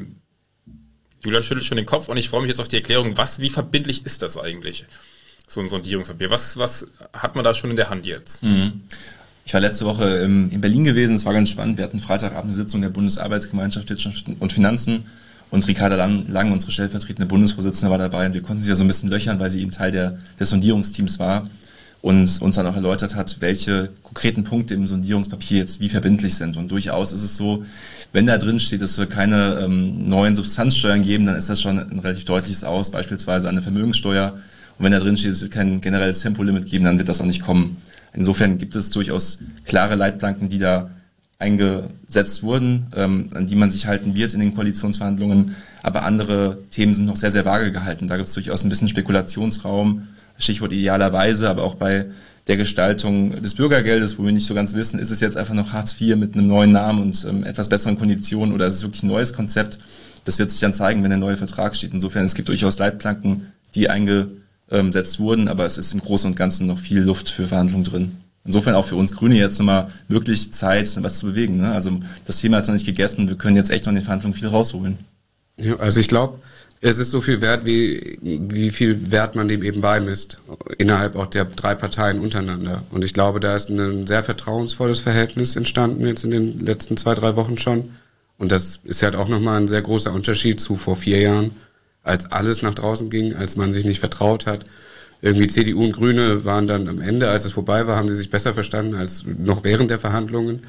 Julian schüttelt schon den Kopf und ich freue mich jetzt auf die Erklärung, wie verbindlich ist das eigentlich, so ein Sondierungspapier? Was hat man da schon in der Hand jetzt? Ich war letzte Woche in Berlin gewesen, es war ganz spannend. Wir hatten Freitagabend eine Sitzung der Bundesarbeitsgemeinschaft Wirtschaft und Finanzen und Ricarda Lang, unsere stellvertretende Bundesvorsitzende, war dabei und wir konnten sie ja so ein bisschen löchern, weil sie eben Teil des Sondierungsteams war und uns dann auch erläutert hat, welche konkreten Punkte im Sondierungspapier jetzt wie verbindlich sind. Und durchaus ist es so, wenn da drin steht, dass wir keine neuen Substanzsteuern geben, dann ist das schon ein relativ deutliches Aus, beispielsweise eine Vermögenssteuer. Und wenn da drin steht, es wird kein generelles Tempolimit geben, dann wird das auch nicht kommen. Insofern gibt es durchaus klare Leitplanken, die da eingesetzt wurden, an die man sich halten wird in den Koalitionsverhandlungen. Aber andere Themen sind noch sehr, sehr vage gehalten. Da gibt es durchaus ein bisschen Spekulationsraum, Stichwort idealerweise, aber auch bei der Gestaltung des Bürgergeldes, wo wir nicht so ganz wissen, ist es jetzt einfach noch Hartz IV mit einem neuen Namen und etwas besseren Konditionen oder ist es wirklich ein neues Konzept? Das wird sich dann zeigen, wenn der neue Vertrag steht. Insofern, es gibt durchaus Leitplanken, die eingesetzt wurden, aber es ist im Großen und Ganzen noch viel Luft für Verhandlungen drin. Insofern auch für uns Grüne jetzt nochmal wirklich Zeit, was zu bewegen. Ne? Also das Thema ist noch nicht gegessen, wir können jetzt echt noch in den Verhandlungen viel rausholen. Ja, also ich glaube, es ist so viel wert, wie viel Wert man dem eben beimisst, innerhalb auch der 3 Parteien untereinander. Und ich glaube, da ist ein sehr vertrauensvolles Verhältnis entstanden jetzt in den letzten 2-3 Wochen schon. Und das ist halt auch nochmal ein sehr großer Unterschied zu vor 4 Jahren, als alles nach draußen ging, als man sich nicht vertraut hat. Irgendwie CDU und Grüne waren dann am Ende, als es vorbei war, haben sie sich besser verstanden als noch während der Verhandlungen.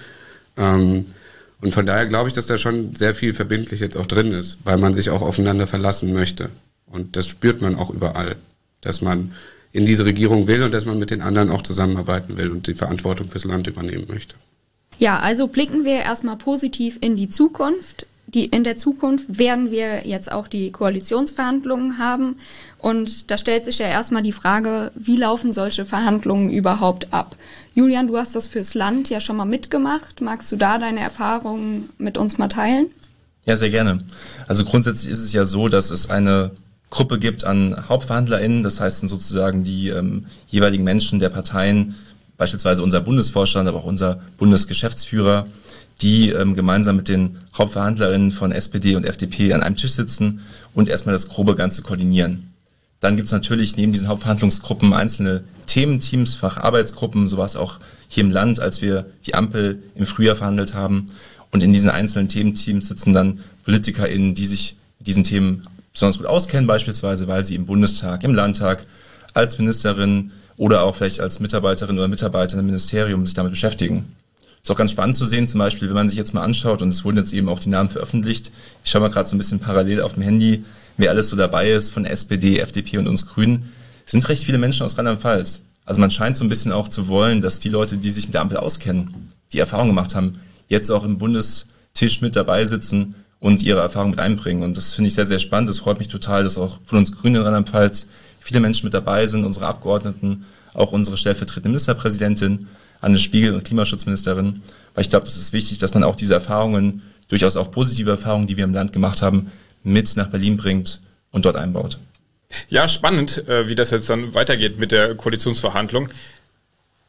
Und von daher glaube ich, dass da schon sehr viel verbindlich jetzt auch drin ist, weil man sich auch aufeinander verlassen möchte. Und das spürt man auch überall, dass man in diese Regierung will und dass man mit den anderen auch zusammenarbeiten will und die Verantwortung fürs Land übernehmen möchte. Ja, also blicken wir erstmal positiv in die Zukunft. In der Zukunft werden wir jetzt auch die Koalitionsverhandlungen haben. Und da stellt sich ja erstmal die Frage, wie laufen solche Verhandlungen überhaupt ab? Julian, du hast das fürs Land ja schon mal mitgemacht. Magst du da deine Erfahrungen mit uns mal teilen? Ja, sehr gerne. Also grundsätzlich ist es ja so, dass es eine Gruppe gibt an HauptverhandlerInnen. Das heißt, sind sozusagen die jeweiligen Menschen der Parteien, beispielsweise unser Bundesvorstand, aber auch unser Bundesgeschäftsführer, die gemeinsam mit den HauptverhandlerInnen von SPD und FDP an einem Tisch sitzen und erstmal das grobe Ganze koordinieren. Dann gibt es natürlich neben diesen Hauptverhandlungsgruppen einzelne Thementeams, Facharbeitsgruppen, so war es auch hier im Land, als wir die Ampel im Frühjahr verhandelt haben. Und in diesen einzelnen Thementeams sitzen dann PolitikerInnen, die sich mit diesen Themen besonders gut auskennen, beispielsweise weil sie im Bundestag, im Landtag, als Ministerin oder auch vielleicht als Mitarbeiterin oder Mitarbeiter im Ministerium sich damit beschäftigen. Ist auch ganz spannend zu sehen, zum Beispiel, wenn man sich jetzt mal anschaut, und es wurden jetzt eben auch die Namen veröffentlicht, ich schaue mal gerade so ein bisschen parallel auf dem Handy, wer alles so dabei ist von SPD, FDP und uns Grünen, sind recht viele Menschen aus Rheinland-Pfalz. Also man scheint so ein bisschen auch zu wollen, dass die Leute, die sich mit der Ampel auskennen, die Erfahrung gemacht haben, jetzt auch im Bundestisch mit dabei sitzen und ihre Erfahrung mit einbringen. Und das finde ich sehr, sehr spannend. Das freut mich total, dass auch von uns Grünen in Rheinland-Pfalz viele Menschen mit dabei sind, unsere Abgeordneten, auch unsere stellvertretende Ministerpräsidentin, Anne Spiegel und Klimaschutzministerin. Weil ich glaube, das ist wichtig, dass man auch diese Erfahrungen, durchaus auch positive Erfahrungen, die wir im Land gemacht haben, mit nach Berlin bringt und dort einbaut. Ja, spannend, wie das jetzt dann weitergeht mit der Koalitionsverhandlung.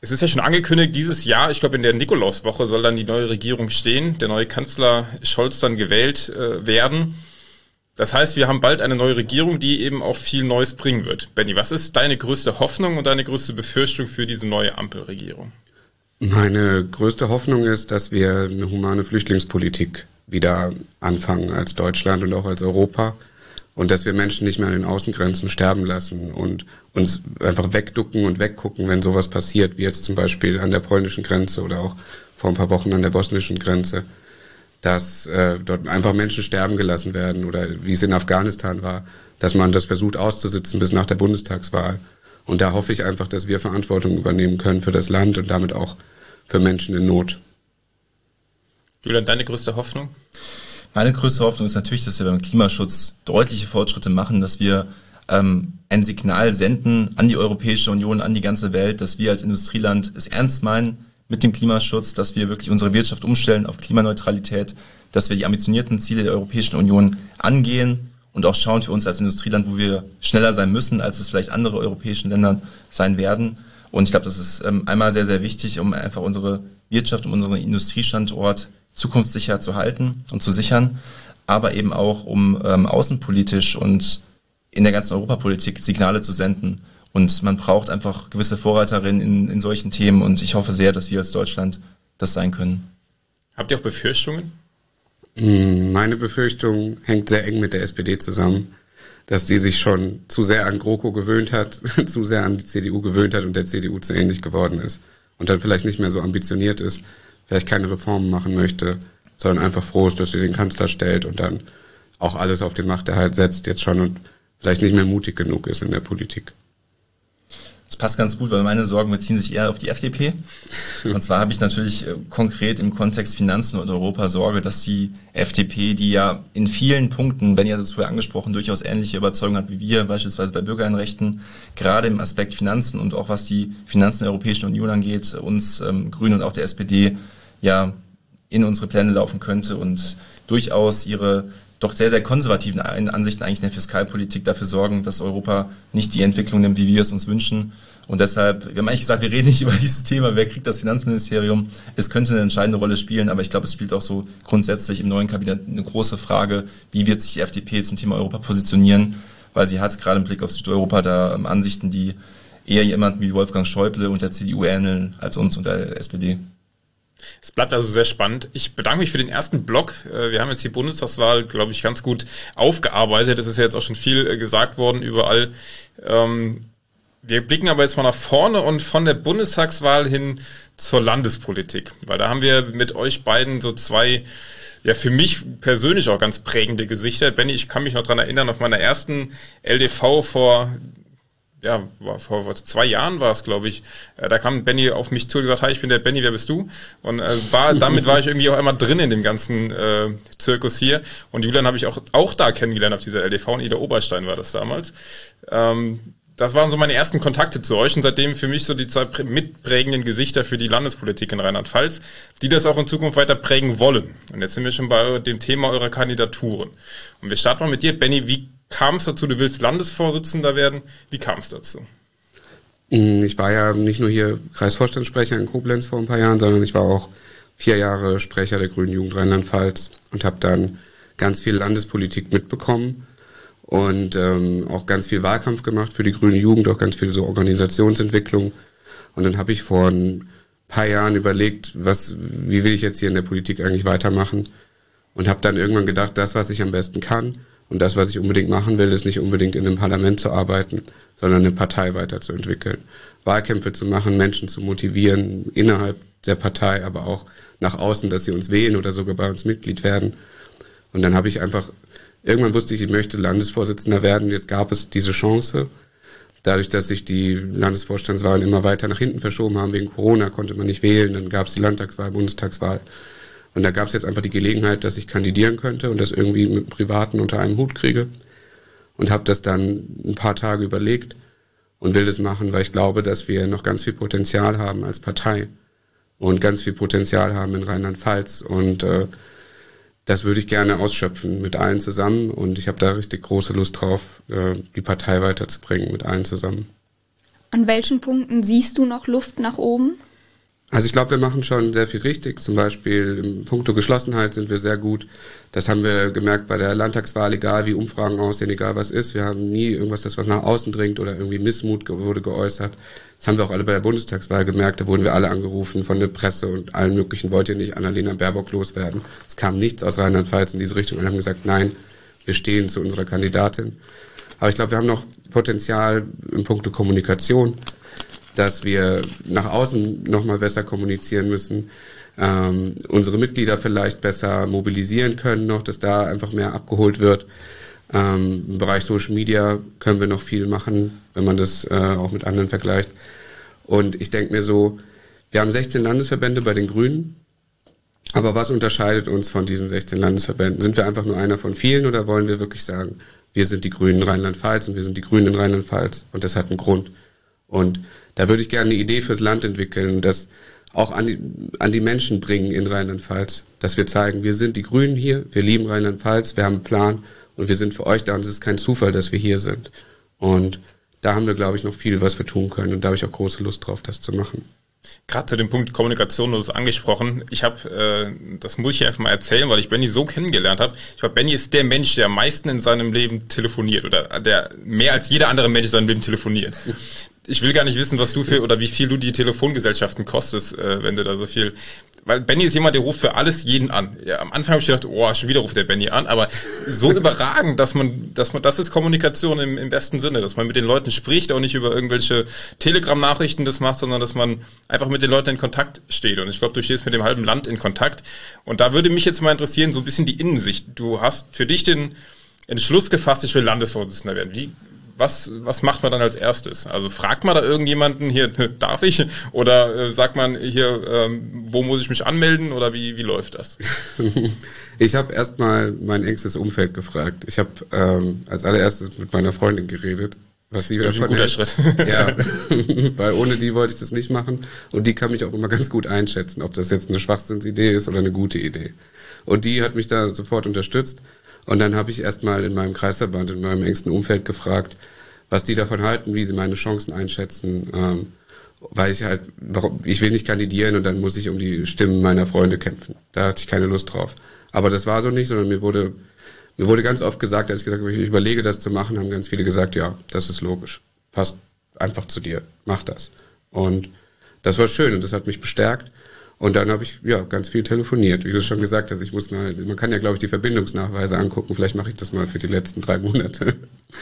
Es ist ja schon angekündigt, dieses Jahr, ich glaube in der Nikolauswoche soll dann die neue Regierung stehen, der neue Kanzler Scholz dann gewählt werden. Das heißt, wir haben bald eine neue Regierung, die eben auch viel Neues bringen wird. Benni, was ist deine größte Hoffnung und deine größte Befürchtung für diese neue Ampelregierung? Meine größte Hoffnung ist, dass wir eine humane Flüchtlingspolitik wieder anfangen als Deutschland und auch als Europa und dass wir Menschen nicht mehr an den Außengrenzen sterben lassen und uns einfach wegducken und weggucken, wenn sowas passiert, wie jetzt zum Beispiel an der polnischen Grenze oder auch vor ein paar Wochen an der bosnischen Grenze, dass dort einfach Menschen sterben gelassen werden oder wie es in Afghanistan war, dass man das versucht auszusitzen bis nach der Bundestagswahl. Und da hoffe ich einfach, dass wir Verantwortung übernehmen können für das Land und damit auch für Menschen in Not. Julian, deine größte Hoffnung? Meine größte Hoffnung ist natürlich, dass wir beim Klimaschutz deutliche Fortschritte machen, dass wir ein Signal senden an die Europäische Union, an die ganze Welt, dass wir als Industrieland es ernst meinen mit dem Klimaschutz, dass wir wirklich unsere Wirtschaft umstellen auf Klimaneutralität, dass wir die ambitionierten Ziele der Europäischen Union angehen und auch schauen für uns als Industrieland, wo wir schneller sein müssen, als es vielleicht andere europäischen Länder sein werden. Und ich glaube, das ist einmal sehr, sehr wichtig, um einfach unsere Wirtschaft, um unseren Industriestandort zukunftssicher zu halten und zu sichern, aber eben auch, um außenpolitisch und in der ganzen Europapolitik Signale zu senden. Und man braucht einfach gewisse Vorreiterinnen in solchen Themen und ich hoffe sehr, dass wir als Deutschland das sein können. Habt ihr auch Befürchtungen? Meine Befürchtung hängt sehr eng mit der SPD zusammen, dass die sich schon zu sehr an GroKo gewöhnt hat, zu sehr an die CDU gewöhnt hat und der CDU zu ähnlich geworden ist. Und dann vielleicht nicht mehr so ambitioniert ist, vielleicht keine Reformen machen möchte, sondern einfach froh ist, dass sie den Kanzler stellt und dann auch alles auf den Machterhalt setzt jetzt schon und vielleicht nicht mehr mutig genug ist in der Politik. Das passt ganz gut, weil meine Sorgen beziehen sich eher auf die FDP. Und zwar habe ich natürlich konkret im Kontext Finanzen und Europa Sorge, dass die FDP, die ja in vielen Punkten, Benni hat es vorher angesprochen, durchaus ähnliche Überzeugungen hat wie wir, beispielsweise bei Bürgerrechten, gerade im Aspekt Finanzen und auch was die Finanzen der Europäischen Union angeht, uns Grünen und auch der SPD ja in unsere Pläne laufen könnte und durchaus ihre doch sehr, sehr konservativen Ansichten eigentlich in der Fiskalpolitik dafür sorgen, dass Europa nicht die Entwicklung nimmt, wie wir es uns wünschen. Und deshalb, wir haben eigentlich gesagt, wir reden nicht über dieses Thema, wer kriegt das Finanzministerium. Es könnte eine entscheidende Rolle spielen, aber ich glaube, es spielt auch so grundsätzlich im neuen Kabinett eine große Frage, wie wird sich die FDP zum Thema Europa positionieren, weil sie hat gerade im Blick auf Südeuropa da Ansichten, die eher jemanden wie Wolfgang Schäuble und der CDU ähneln als uns und der SPD. Es bleibt also sehr spannend. Ich bedanke mich für den ersten Block. Wir haben jetzt die Bundestagswahl, glaube ich, ganz gut aufgearbeitet. Es ist ja jetzt auch schon viel gesagt worden überall. Wir blicken aber jetzt mal nach vorne und von der Bundestagswahl hin zur Landespolitik. Weil da haben wir mit euch beiden so zwei, ja für mich persönlich auch ganz prägende Gesichter. Benni, ich kann mich noch dran erinnern, auf meiner ersten LDV vor 2 Jahren war es, glaube ich. Da kam Benni auf mich zu und gesagt, hi, ich bin der Benni, wer bist du? Und damit war ich irgendwie auch einmal drin in dem ganzen Zirkus hier. Und Julian habe ich auch da kennengelernt auf dieser LDV, und Ida Oberstein war das damals. Das waren so meine ersten Kontakte zu euch und seitdem für mich so die zwei mitprägenden Gesichter für die Landespolitik in Rheinland-Pfalz, die das auch in Zukunft weiter prägen wollen. Und jetzt sind wir schon bei dem Thema eurer Kandidaturen. Und wir starten mal mit dir, Benni. Wie kam es dazu, du willst Landesvorsitzender werden? Wie kam es dazu? Ich war ja nicht nur hier Kreisvorstandssprecher in Koblenz vor ein paar Jahren, sondern ich war auch 4 Jahre Sprecher der Grünen Jugend Rheinland-Pfalz und habe dann ganz viel Landespolitik mitbekommen und auch ganz viel Wahlkampf gemacht für die Grüne Jugend, auch ganz viel so Organisationsentwicklung. Und dann habe ich vor ein paar Jahren überlegt, wie will ich jetzt hier in der Politik eigentlich weitermachen, und habe dann irgendwann gedacht, das, was ich am besten kann und das, was ich unbedingt machen will, ist nicht unbedingt in einem Parlament zu arbeiten, sondern eine Partei weiterzuentwickeln. Wahlkämpfe zu machen, Menschen zu motivieren, innerhalb der Partei, aber auch nach außen, dass sie uns wählen oder sogar bei uns Mitglied werden. Und dann habe ich irgendwann wusste ich möchte Landesvorsitzender werden. Jetzt gab es diese Chance. Dadurch, dass sich die Landesvorstandswahlen immer weiter nach hinten verschoben haben, wegen Corona konnte man nicht wählen. Dann gab es die Landtagswahl, Bundestagswahl. Und da gab es jetzt einfach die Gelegenheit, dass ich kandidieren könnte und das irgendwie mit dem Privaten unter einem Hut kriege. Und habe das dann ein paar Tage überlegt und will das machen, weil ich glaube, dass wir noch ganz viel Potenzial haben als Partei und ganz viel Potenzial haben in Rheinland-Pfalz. Und das würde ich gerne ausschöpfen mit allen zusammen. Und ich habe da richtig große Lust drauf, die Partei weiterzubringen mit allen zusammen. An welchen Punkten siehst du noch Luft nach oben? Also ich glaube, wir machen schon sehr viel richtig. Zum Beispiel im Punkto Geschlossenheit sind wir sehr gut. Das haben wir gemerkt bei der Landtagswahl, egal wie Umfragen aussehen, egal was ist. Wir haben nie irgendwas, das was nach außen dringt oder irgendwie Missmut wurde geäußert. Das haben wir auch alle bei der Bundestagswahl gemerkt. Da wurden wir alle angerufen von der Presse und allen möglichen. Wollt ihr nicht Annalena Baerbock loswerden? Es kam nichts aus Rheinland-Pfalz in diese Richtung. Alle haben gesagt, nein, wir stehen zu unserer Kandidatin. Aber ich glaube, wir haben noch Potenzial in puncto Kommunikation, dass wir nach außen nochmal besser kommunizieren müssen, unsere Mitglieder vielleicht besser mobilisieren können noch, dass da einfach mehr abgeholt wird. Im Bereich Social Media können wir noch viel machen, wenn man das auch mit anderen vergleicht. Und ich denke mir so, wir haben 16 Landesverbände bei den Grünen, aber was unterscheidet uns von diesen 16 Landesverbänden? Sind wir einfach nur einer von vielen oder wollen wir wirklich sagen, wir sind die Grünen in Rheinland-Pfalz und wir sind die Grünen in Rheinland-Pfalz und das hat einen Grund. Und da würde ich gerne eine Idee fürs Land entwickeln, das auch an die Menschen bringen in Rheinland-Pfalz, dass wir zeigen, wir sind die Grünen hier, wir lieben Rheinland-Pfalz, wir haben einen Plan und wir sind für euch da und es ist kein Zufall, dass wir hier sind. Und da haben wir, glaube ich, noch viel, was wir tun können und da habe ich auch große Lust drauf, das zu machen. Gerade zu dem Punkt Kommunikation, du hast es angesprochen. Ich habe, das muss ich einfach mal erzählen, weil ich Benny so kennengelernt habe. Ich glaube, Benny ist der Mensch, der am meisten in seinem Leben telefoniert oder der mehr als jeder andere Mensch in seinem Leben telefoniert. Ich will gar nicht wissen, was du oder wie viel du die Telefongesellschaften kostest, wenn du da so viel. Weil Benny ist jemand, der ruft für alles jeden an. Ja, am Anfang habe ich gedacht, oh, schon wieder ruft der Benny an, aber so überragend, das ist Kommunikation im besten Sinne, dass man mit den Leuten spricht, auch nicht über irgendwelche Telegram-Nachrichten das macht, sondern dass man einfach mit den Leuten in Kontakt steht. Und ich glaube, du stehst mit dem halben Land in Kontakt. Und da würde mich jetzt mal interessieren, so ein bisschen die Innensicht. Du hast für dich den Entschluss gefasst, ich will Landesvorsitzender werden. Was macht man dann als erstes? Also fragt man da irgendjemanden, hier, darf ich? Oder sagt man hier, wo muss ich mich anmelden? Oder wie läuft das? Ich habe erstmal mein engstes Umfeld gefragt. Ich habe als allererstes mit meiner Freundin geredet. Was sie das ist ein guter Schritt. Ja, weil ohne die wollte ich das nicht machen. Und die kann mich auch immer ganz gut einschätzen, ob das jetzt eine Schwachsinnsidee ist oder eine gute Idee. Und die hat mich da sofort unterstützt. Und dann habe ich erstmal in meinem Kreisverband, in meinem engsten Umfeld gefragt, was die davon halten, wie sie meine Chancen einschätzen. Weil ich will nicht kandidieren und dann muss ich um die Stimmen meiner Freunde kämpfen. Da hatte ich keine Lust drauf. Aber das war so nicht, sondern mir wurde ganz oft gesagt, als ich gesagt habe, ich überlege das zu machen, haben ganz viele gesagt, ja, das ist logisch. Passt einfach zu dir. Mach das. Und das war schön und das hat mich bestärkt. Und dann habe ich ganz viel telefoniert, wie du schon gesagt hast. Man kann ja, glaube ich, die Verbindungsnachweise angucken. Vielleicht mache ich das mal für die letzten 3 Monate.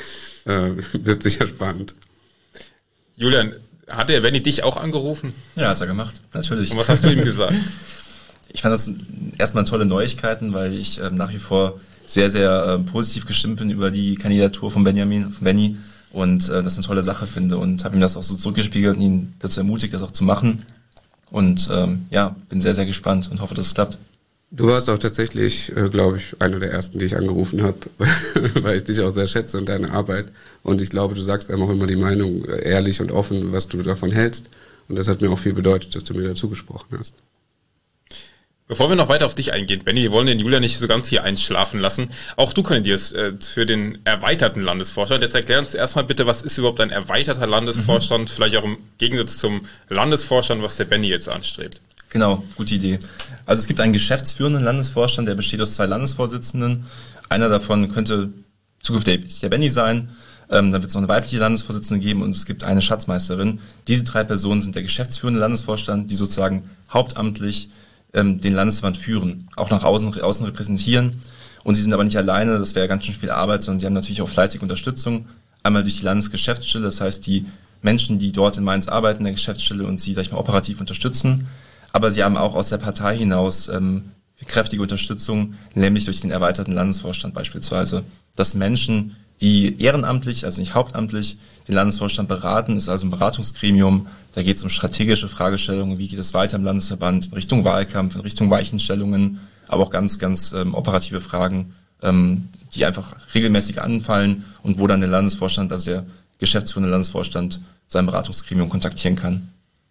Wird sicher spannend. Julian, hat der Benny dich auch angerufen? Ja, hat er gemacht, natürlich. Und was hast du ihm gesagt? Ich fand das erstmal tolle Neuigkeiten, weil ich nach wie vor sehr, sehr positiv gestimmt bin über die Kandidatur von Benny und das eine tolle Sache finde und habe ihm das auch so zurückgespiegelt und ihn dazu ermutigt, das auch zu machen. Und bin sehr, sehr gespannt und hoffe, dass es klappt. Du warst auch tatsächlich, glaube ich, einer der ersten, die ich angerufen habe, weil ich dich auch sehr schätze und deine Arbeit. Und ich glaube, du sagst einem auch immer die Meinung ehrlich und offen, was du davon hältst. Und das hat mir auch viel bedeutet, dass du mir dazu gesprochen hast. Bevor wir noch weiter auf dich eingehen, Benny, wir wollen den Julian nicht so ganz hier einschlafen lassen. Auch du kandidierst für den erweiterten Landesvorstand. Jetzt erklär uns erstmal bitte, was ist überhaupt ein erweiterter Landesvorstand? Vielleicht auch im Gegensatz zum Landesvorstand, was der Benny jetzt anstrebt. Genau, gute Idee. Also es gibt einen geschäftsführenden Landesvorstand, der besteht aus 2 Landesvorsitzenden. Einer davon könnte zukünftig der Benny sein. Dann wird es noch eine weibliche Landesvorsitzende geben und es gibt eine Schatzmeisterin. Diese 3 Personen sind der geschäftsführende Landesvorstand, die sozusagen hauptamtlich den Landesverband führen, auch nach außen repräsentieren. Und sie sind aber nicht alleine, das wäre ganz schön viel Arbeit, sondern sie haben natürlich auch fleißig Unterstützung. Einmal durch die Landesgeschäftsstelle, das heißt die Menschen, die dort in Mainz arbeiten, in der Geschäftsstelle und sie, sag ich mal, operativ unterstützen. Aber sie haben auch aus der Partei hinaus kräftige Unterstützung, nämlich durch den erweiterten Landesvorstand beispielsweise. Dass Menschen, die ehrenamtlich, also nicht hauptamtlich, den Landesvorstand beraten, ist also ein Beratungsgremium. Da geht es um strategische Fragestellungen, wie geht es weiter im Landesverband, in Richtung Wahlkampf, in Richtung Weichenstellungen, aber auch ganz, ganz operative Fragen, die einfach regelmäßig anfallen und wo dann der Landesvorstand, also der geschäftsführende Landesvorstand, sein Beratungsgremium kontaktieren kann.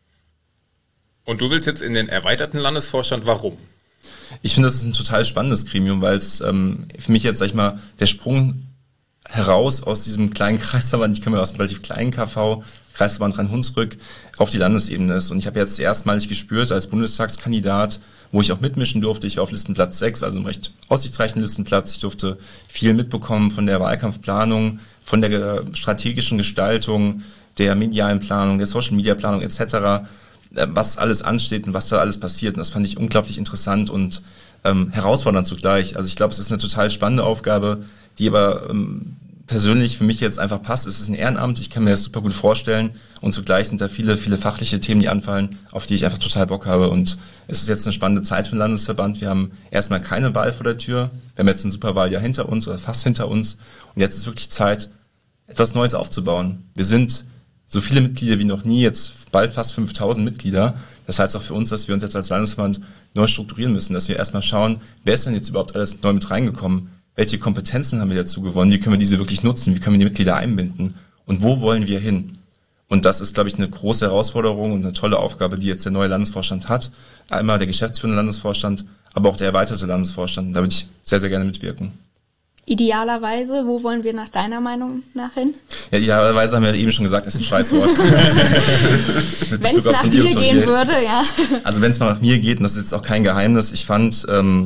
Und du willst jetzt in den erweiterten Landesvorstand, warum? Ich finde, das ist ein total spannendes Gremium, weil es für mich jetzt, sag ich mal, der Sprung heraus aus diesem kleinen Kreisverband, ich komme ja aus einem relativ kleinen KV, Kreisverband Rhein-Hunsrück, auf die Landesebene ist. Und ich habe jetzt erstmalig gespürt als Bundestagskandidat, wo ich auch mitmischen durfte. Ich war auf Listenplatz 6, also einem recht aussichtsreichen Listenplatz. Ich durfte viel mitbekommen von der Wahlkampfplanung, von der strategischen Gestaltung, der medialen Planung, der Social-Media-Planung etc., was alles ansteht und was da alles passiert. Und das fand ich unglaublich interessant und herausfordernd zugleich. Also ich glaube, es ist eine total spannende Aufgabe, die aber persönlich für mich jetzt einfach passt. Es ist ein Ehrenamt, ich kann mir das super gut vorstellen und zugleich sind da viele, viele fachliche Themen, die anfallen, auf die ich einfach total Bock habe und es ist jetzt eine spannende Zeit für den Landesverband. Wir haben erstmal keine Wahl vor der Tür, wir haben jetzt ein Superwahljahr hinter uns oder fast hinter uns und jetzt ist wirklich Zeit, etwas Neues aufzubauen. Wir sind so viele Mitglieder wie noch nie, jetzt bald fast 5000 Mitglieder. Das heißt auch für uns, dass wir uns jetzt als Landesverband neu strukturieren müssen, dass wir erstmal schauen, wer ist denn jetzt überhaupt alles neu mit reingekommen? Welche Kompetenzen haben wir dazu gewonnen? Wie können wir diese wirklich nutzen? Wie können wir die Mitglieder einbinden? Und wo wollen wir hin? Und das ist, glaube ich, eine große Herausforderung und eine tolle Aufgabe, die jetzt der neue Landesvorstand hat. Einmal der geschäftsführende Landesvorstand, aber auch der erweiterte Landesvorstand. Und da würde ich sehr, sehr gerne mitwirken. Idealerweise, wo wollen wir nach deiner Meinung nach hin? Ja, idealerweise haben wir ja eben schon gesagt, das ist ein Scheißwort. Wenn es nach dir gehen würde, ja. Also wenn es mal nach mir geht, und das ist jetzt auch kein Geheimnis, ich fand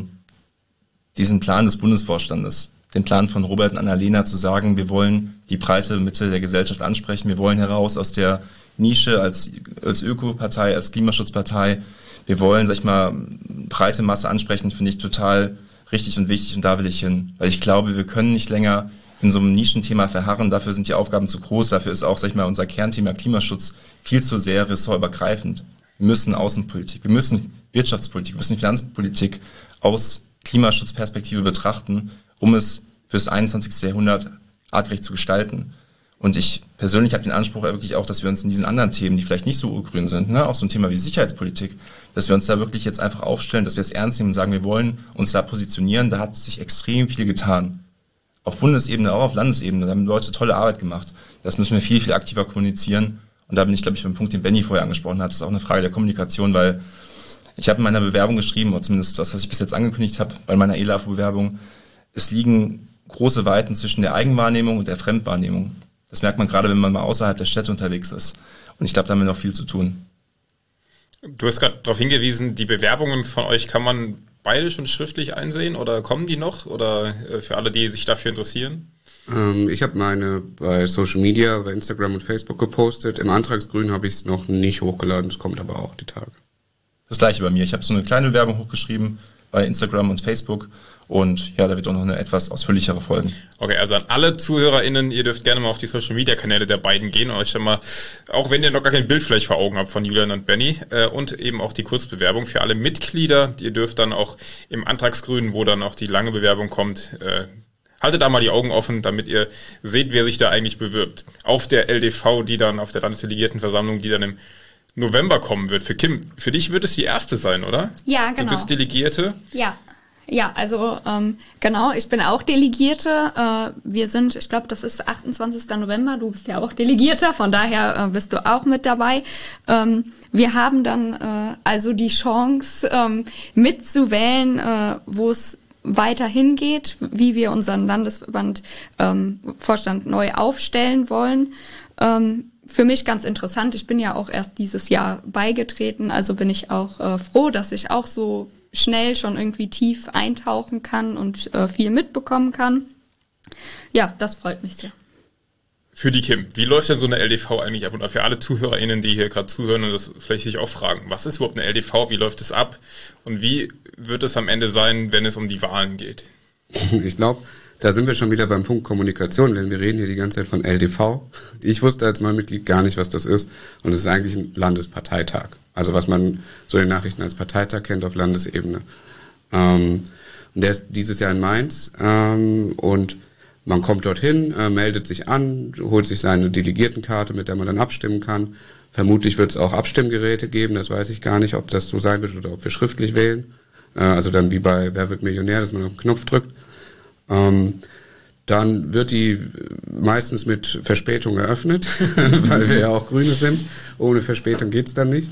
diesen Plan des Bundesvorstandes, den Plan von Robert und Annalena zu sagen, wir wollen die breite Mitte der Gesellschaft ansprechen, wir wollen heraus aus der Nische als Ökopartei, als Klimaschutzpartei, wir wollen, sag ich mal, breite Masse ansprechen, finde ich total richtig und wichtig und da will ich hin. Weil ich glaube, wir können nicht länger in so einem Nischenthema verharren, dafür sind die Aufgaben zu groß, dafür ist auch, sag ich mal, unser Kernthema Klimaschutz viel zu sehr ressortübergreifend. Wir müssen Außenpolitik, wir müssen Wirtschaftspolitik, wir müssen Finanzpolitik aus Klimaschutzperspektive betrachten, um es fürs 21. Jahrhundert artgerecht zu gestalten. Und ich persönlich habe den Anspruch wirklich auch, dass wir uns in diesen anderen Themen, die vielleicht nicht so urgrün sind, ne, auch so ein Thema wie Sicherheitspolitik, dass wir uns da wirklich jetzt einfach aufstellen, dass wir es ernst nehmen und sagen, wir wollen uns da positionieren. Da hat sich extrem viel getan. Auf Bundesebene, auch auf Landesebene, da haben Leute tolle Arbeit gemacht. Das müssen wir viel, viel aktiver kommunizieren. Und da bin ich, glaube ich, beim Punkt, den Benni vorher angesprochen hat, das ist auch eine Frage der Kommunikation, weil ich habe in meiner Bewerbung geschrieben, oder zumindest das, was ich bis jetzt angekündigt habe, bei meiner ELAF-Bewerbung, es liegen große Weiten zwischen der Eigenwahrnehmung und der Fremdwahrnehmung. Das merkt man gerade, wenn man mal außerhalb der Städte unterwegs ist. Und ich glaube, da haben wir noch viel zu tun. Du hast gerade darauf hingewiesen, die Bewerbungen von euch kann man beide schon schriftlich einsehen oder kommen die noch? Oder für alle, die sich dafür interessieren? Ich habe meine bei Social Media, bei Instagram und Facebook gepostet. Im Antragsgrün habe ich es noch nicht hochgeladen, das kommt aber auch die Tage. Das gleiche bei mir. Ich habe so eine kleine Werbung hochgeschrieben bei Instagram und Facebook und ja, da wird auch noch eine etwas ausführlichere folgen. Okay, also an alle ZuhörerInnen, ihr dürft gerne mal auf die Social-Media-Kanäle der beiden gehen und euch schon mal, auch wenn ihr noch gar kein Bild vielleicht vor Augen habt von Julian und Benni, und eben auch die Kurzbewerbung für alle Mitglieder. Ihr dürft dann auch im Antragsgrün, wo dann auch die lange Bewerbung kommt, haltet da mal die Augen offen, damit ihr seht, wer sich da eigentlich bewirbt. Auf der LDV, die dann auf der Landesdelegiertenversammlung, die dann im November kommen wird. Für Kim, für dich wird es die erste sein, oder? Ja, genau. Du bist Delegierte? Ja, also genau, ich bin auch Delegierte. Wir sind, ich glaube, das ist 28. November, du bist ja auch Delegierter, von daher bist du auch mit dabei. Wir haben dann also die Chance mitzuwählen, wo es weiterhin geht, wie wir unseren Landesverband Vorstand neu aufstellen wollen. Für mich ganz interessant, ich bin ja auch erst dieses Jahr beigetreten, also bin ich auch froh, dass ich auch so schnell schon irgendwie tief eintauchen kann und viel mitbekommen kann. Ja, das freut mich sehr. Für die Kim, wie läuft denn so eine LDV eigentlich ab? Und für alle ZuhörerInnen, die hier gerade zuhören und das vielleicht sich auch fragen, was ist überhaupt eine LDV, wie läuft es ab und wie wird es am Ende sein, wenn es um die Wahlen geht? Ich glaube, da sind wir schon wieder beim Punkt Kommunikation, denn wir reden hier die ganze Zeit von LDV. Ich wusste als Neumitglied gar nicht, was das ist. Und es ist eigentlich ein Landesparteitag. Also was man so in den Nachrichten als Parteitag kennt auf Landesebene. Und der ist dieses Jahr in Mainz. Und man kommt dorthin, meldet sich an, holt sich seine Delegiertenkarte, mit der man dann abstimmen kann. Vermutlich wird es auch Abstimmgeräte geben. Das weiß ich gar nicht, ob das so sein wird oder ob wir schriftlich wählen. Also dann wie bei Wer wird Millionär, dass man auf den Knopf drückt. Dann wird die meistens mit Verspätung eröffnet, weil wir ja auch Grüne sind. Ohne Verspätung geht's dann nicht.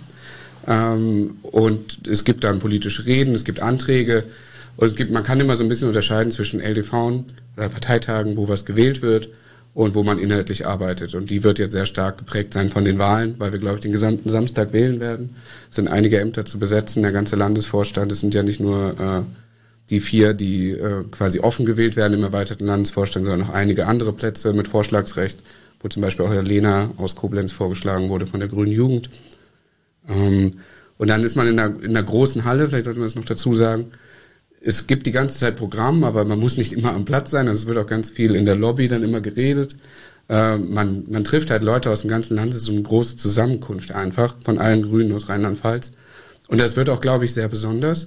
Und es gibt dann politische Reden, es gibt Anträge und man kann immer so ein bisschen unterscheiden zwischen LDV oder Parteitagen, wo was gewählt wird und wo man inhaltlich arbeitet. Und die wird jetzt sehr stark geprägt sein von den Wahlen, weil wir, glaube ich, den gesamten Samstag wählen werden. Es sind einige Ämter zu besetzen, der ganze Landesvorstand. Es sind ja nicht nur die 4, die quasi offen gewählt werden im erweiterten Landesvorstand, sondern noch einige andere Plätze mit Vorschlagsrecht, wo zum Beispiel auch Herr Lehner aus Koblenz vorgeschlagen wurde von der Grünen Jugend. Und dann ist man in einer großen Halle, vielleicht sollte man das noch dazu sagen. Es gibt die ganze Zeit Programm, aber man muss nicht immer am Platz sein. Also es wird auch ganz viel in der Lobby dann immer geredet. Man trifft halt Leute aus dem ganzen Land. Es ist so eine große Zusammenkunft einfach von allen Grünen aus Rheinland-Pfalz. Und das wird auch, glaube ich, sehr besonders,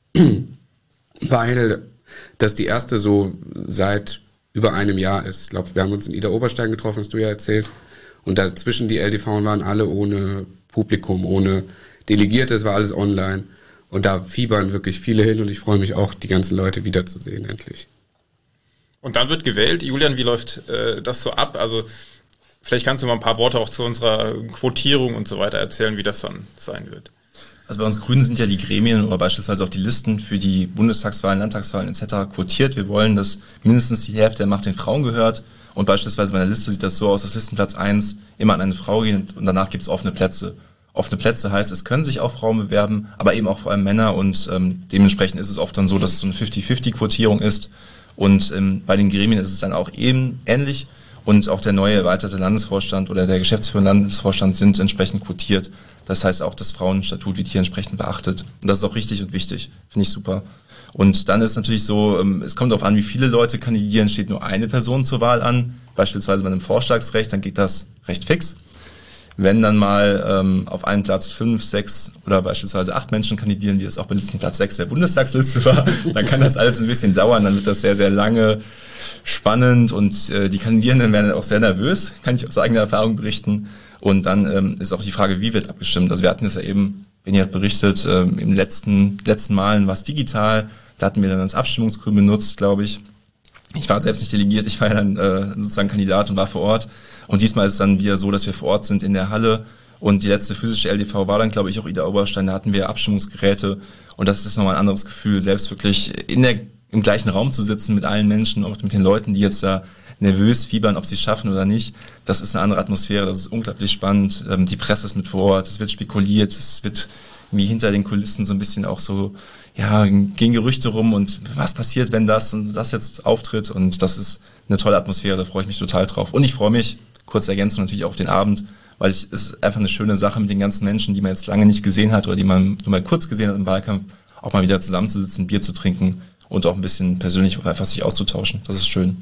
weil das die erste so seit über einem Jahr ist. Ich glaube, wir haben uns in Idar-Oberstein getroffen, hast du ja erzählt. Und dazwischen die LDV waren alle ohne Publikum, ohne Delegierte, es war alles online. Und da fiebern wirklich viele hin und ich freue mich auch, die ganzen Leute wiederzusehen, endlich. Und dann wird gewählt. Julian, wie läuft das so ab? Also vielleicht kannst du mal ein paar Worte auch zu unserer Quotierung und so weiter erzählen, wie das dann sein wird. Also bei uns Grünen sind ja die Gremien oder beispielsweise auch die Listen für die Bundestagswahlen, Landtagswahlen etc. quotiert. Wir wollen, dass mindestens die Hälfte der Macht den Frauen gehört. Und beispielsweise bei der Liste sieht das so aus, dass Listenplatz 1 immer an eine Frau geht und danach gibt es offene Plätze. Offene Plätze heißt, es können sich auch Frauen bewerben, aber eben auch vor allem Männer und dementsprechend ist es oft dann so, dass es so eine 50-50-Quotierung ist und bei den Gremien ist es dann auch eben ähnlich und auch der neue erweiterte Landesvorstand oder der geschäftsführende Landesvorstand sind entsprechend quotiert. Das heißt auch, das Frauenstatut wird hier entsprechend beachtet und das ist auch richtig und wichtig, finde ich super. Und dann ist natürlich so, es kommt darauf an, wie viele Leute kandidieren, steht nur eine Person zur Wahl an, beispielsweise bei einem Vorschlagsrecht, dann geht das recht fix. Wenn dann mal auf einen Platz 5, 6 oder beispielsweise 8 Menschen kandidieren, wie es auch bei Listenplatz 6 der Bundestagsliste war, dann kann das alles ein bisschen dauern, dann wird das sehr, sehr lange spannend und die Kandidierenden werden auch sehr nervös, kann ich aus eigener Erfahrung berichten. Und dann ist auch die Frage, wie wird abgestimmt. Also wir hatten das ja eben, Benni hat berichtet, im letzten Malen war es digital, da hatten wir dann das Abstimmungstool benutzt, glaube ich. Ich war selbst nicht delegiert, ich war ja dann sozusagen Kandidat und war vor Ort. Und diesmal ist es dann wieder so, dass wir vor Ort sind in der Halle und die letzte physische LDV war dann, glaube ich, auch Idar-Oberstein, da hatten wir Abstimmungsgeräte und das ist nochmal ein anderes Gefühl, selbst wirklich im gleichen Raum zu sitzen mit allen Menschen, auch mit den Leuten, die jetzt da nervös fiebern, ob sie es schaffen oder nicht. Das ist eine andere Atmosphäre, das ist unglaublich spannend. Die Presse ist mit vor Ort, es wird spekuliert, es wird wie hinter den Kulissen so ein bisschen auch so, ja, gehen Gerüchte rum und was passiert, wenn das und das jetzt auftritt und das ist eine tolle Atmosphäre, da freue ich mich total drauf. Und ich freue mich, kurze Ergänzung natürlich auf den Abend, weil es ist einfach eine schöne Sache mit den ganzen Menschen, die man jetzt lange nicht gesehen hat oder die man nur mal kurz gesehen hat im Wahlkampf, auch mal wieder zusammenzusitzen, Bier zu trinken und auch ein bisschen persönlich einfach sich auszutauschen. Das ist schön.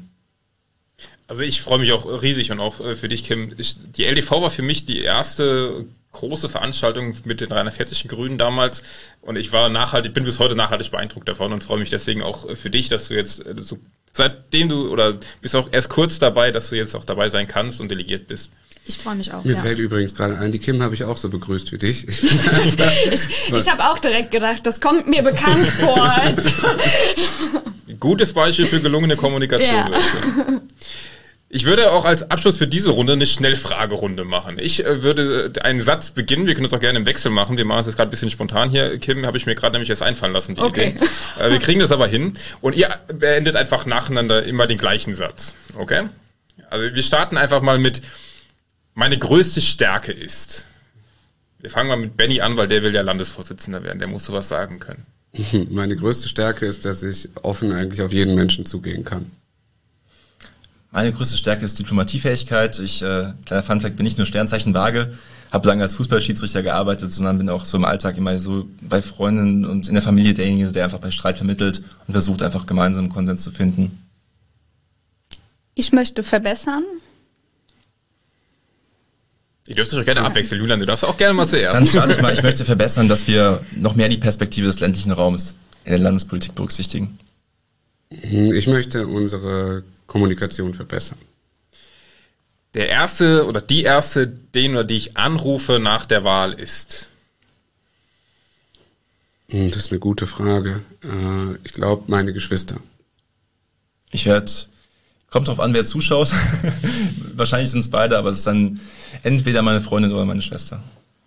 Also ich freue mich auch riesig und auch für dich, Kim. Die LDV war für mich die erste große Veranstaltung mit den rheinland-pfälzischen Grünen damals und ich bin bis heute nachhaltig beeindruckt davon und freue mich deswegen auch für dich, dass du jetzt so, seitdem du oder bist auch erst kurz dabei, dass du jetzt auch dabei sein kannst und delegiert bist. Ich freue mich auch. Mir fällt übrigens gerade ein, die Kim habe ich auch so begrüßt wie dich. Ich habe auch direkt gedacht, das kommt mir bekannt vor. Also. Gutes Beispiel für gelungene Kommunikation. Ja. Ich würde auch als Abschluss für diese Runde eine Schnellfragerunde machen. Ich würde einen Satz beginnen. Wir können uns auch gerne im Wechsel machen. Wir machen es jetzt gerade ein bisschen spontan hier. Kim, habe ich mir gerade nämlich erst einfallen lassen, die Idee. Wir kriegen das aber hin. Und ihr beendet einfach nacheinander immer den gleichen Satz. Okay? Also wir starten einfach mal mit meine größte Stärke ist. Wir fangen mal mit Benni an, weil der will ja Landesvorsitzender werden. Der muss sowas sagen können. Meine größte Stärke ist, dass ich offen eigentlich auf jeden Menschen zugehen kann. Meine größte Stärke ist Diplomatiefähigkeit. Kleiner Funfact, bin nicht nur Sternzeichen Waage, habe lange als Fußballschiedsrichter gearbeitet, sondern bin auch so im Alltag immer so bei Freunden und in der Familie derjenige, der einfach bei Streit vermittelt und versucht einfach gemeinsam einen Konsens zu finden. Ich möchte verbessern. Ihr dürft euch auch gerne abwechseln, Julian, du darfst auch gerne mal zuerst. Dann starte ich mal. Ich möchte verbessern, dass wir noch mehr die Perspektive des ländlichen Raums in der Landespolitik berücksichtigen. Ich möchte unsere Kommunikation verbessern. Der erste oder die erste, den oder die ich anrufe nach der Wahl ist? Das ist eine gute Frage. Ich glaube, meine Geschwister. Kommt drauf an, wer zuschaut. Wahrscheinlich sind es beide, aber es ist dann entweder meine Freundin oder meine Schwester.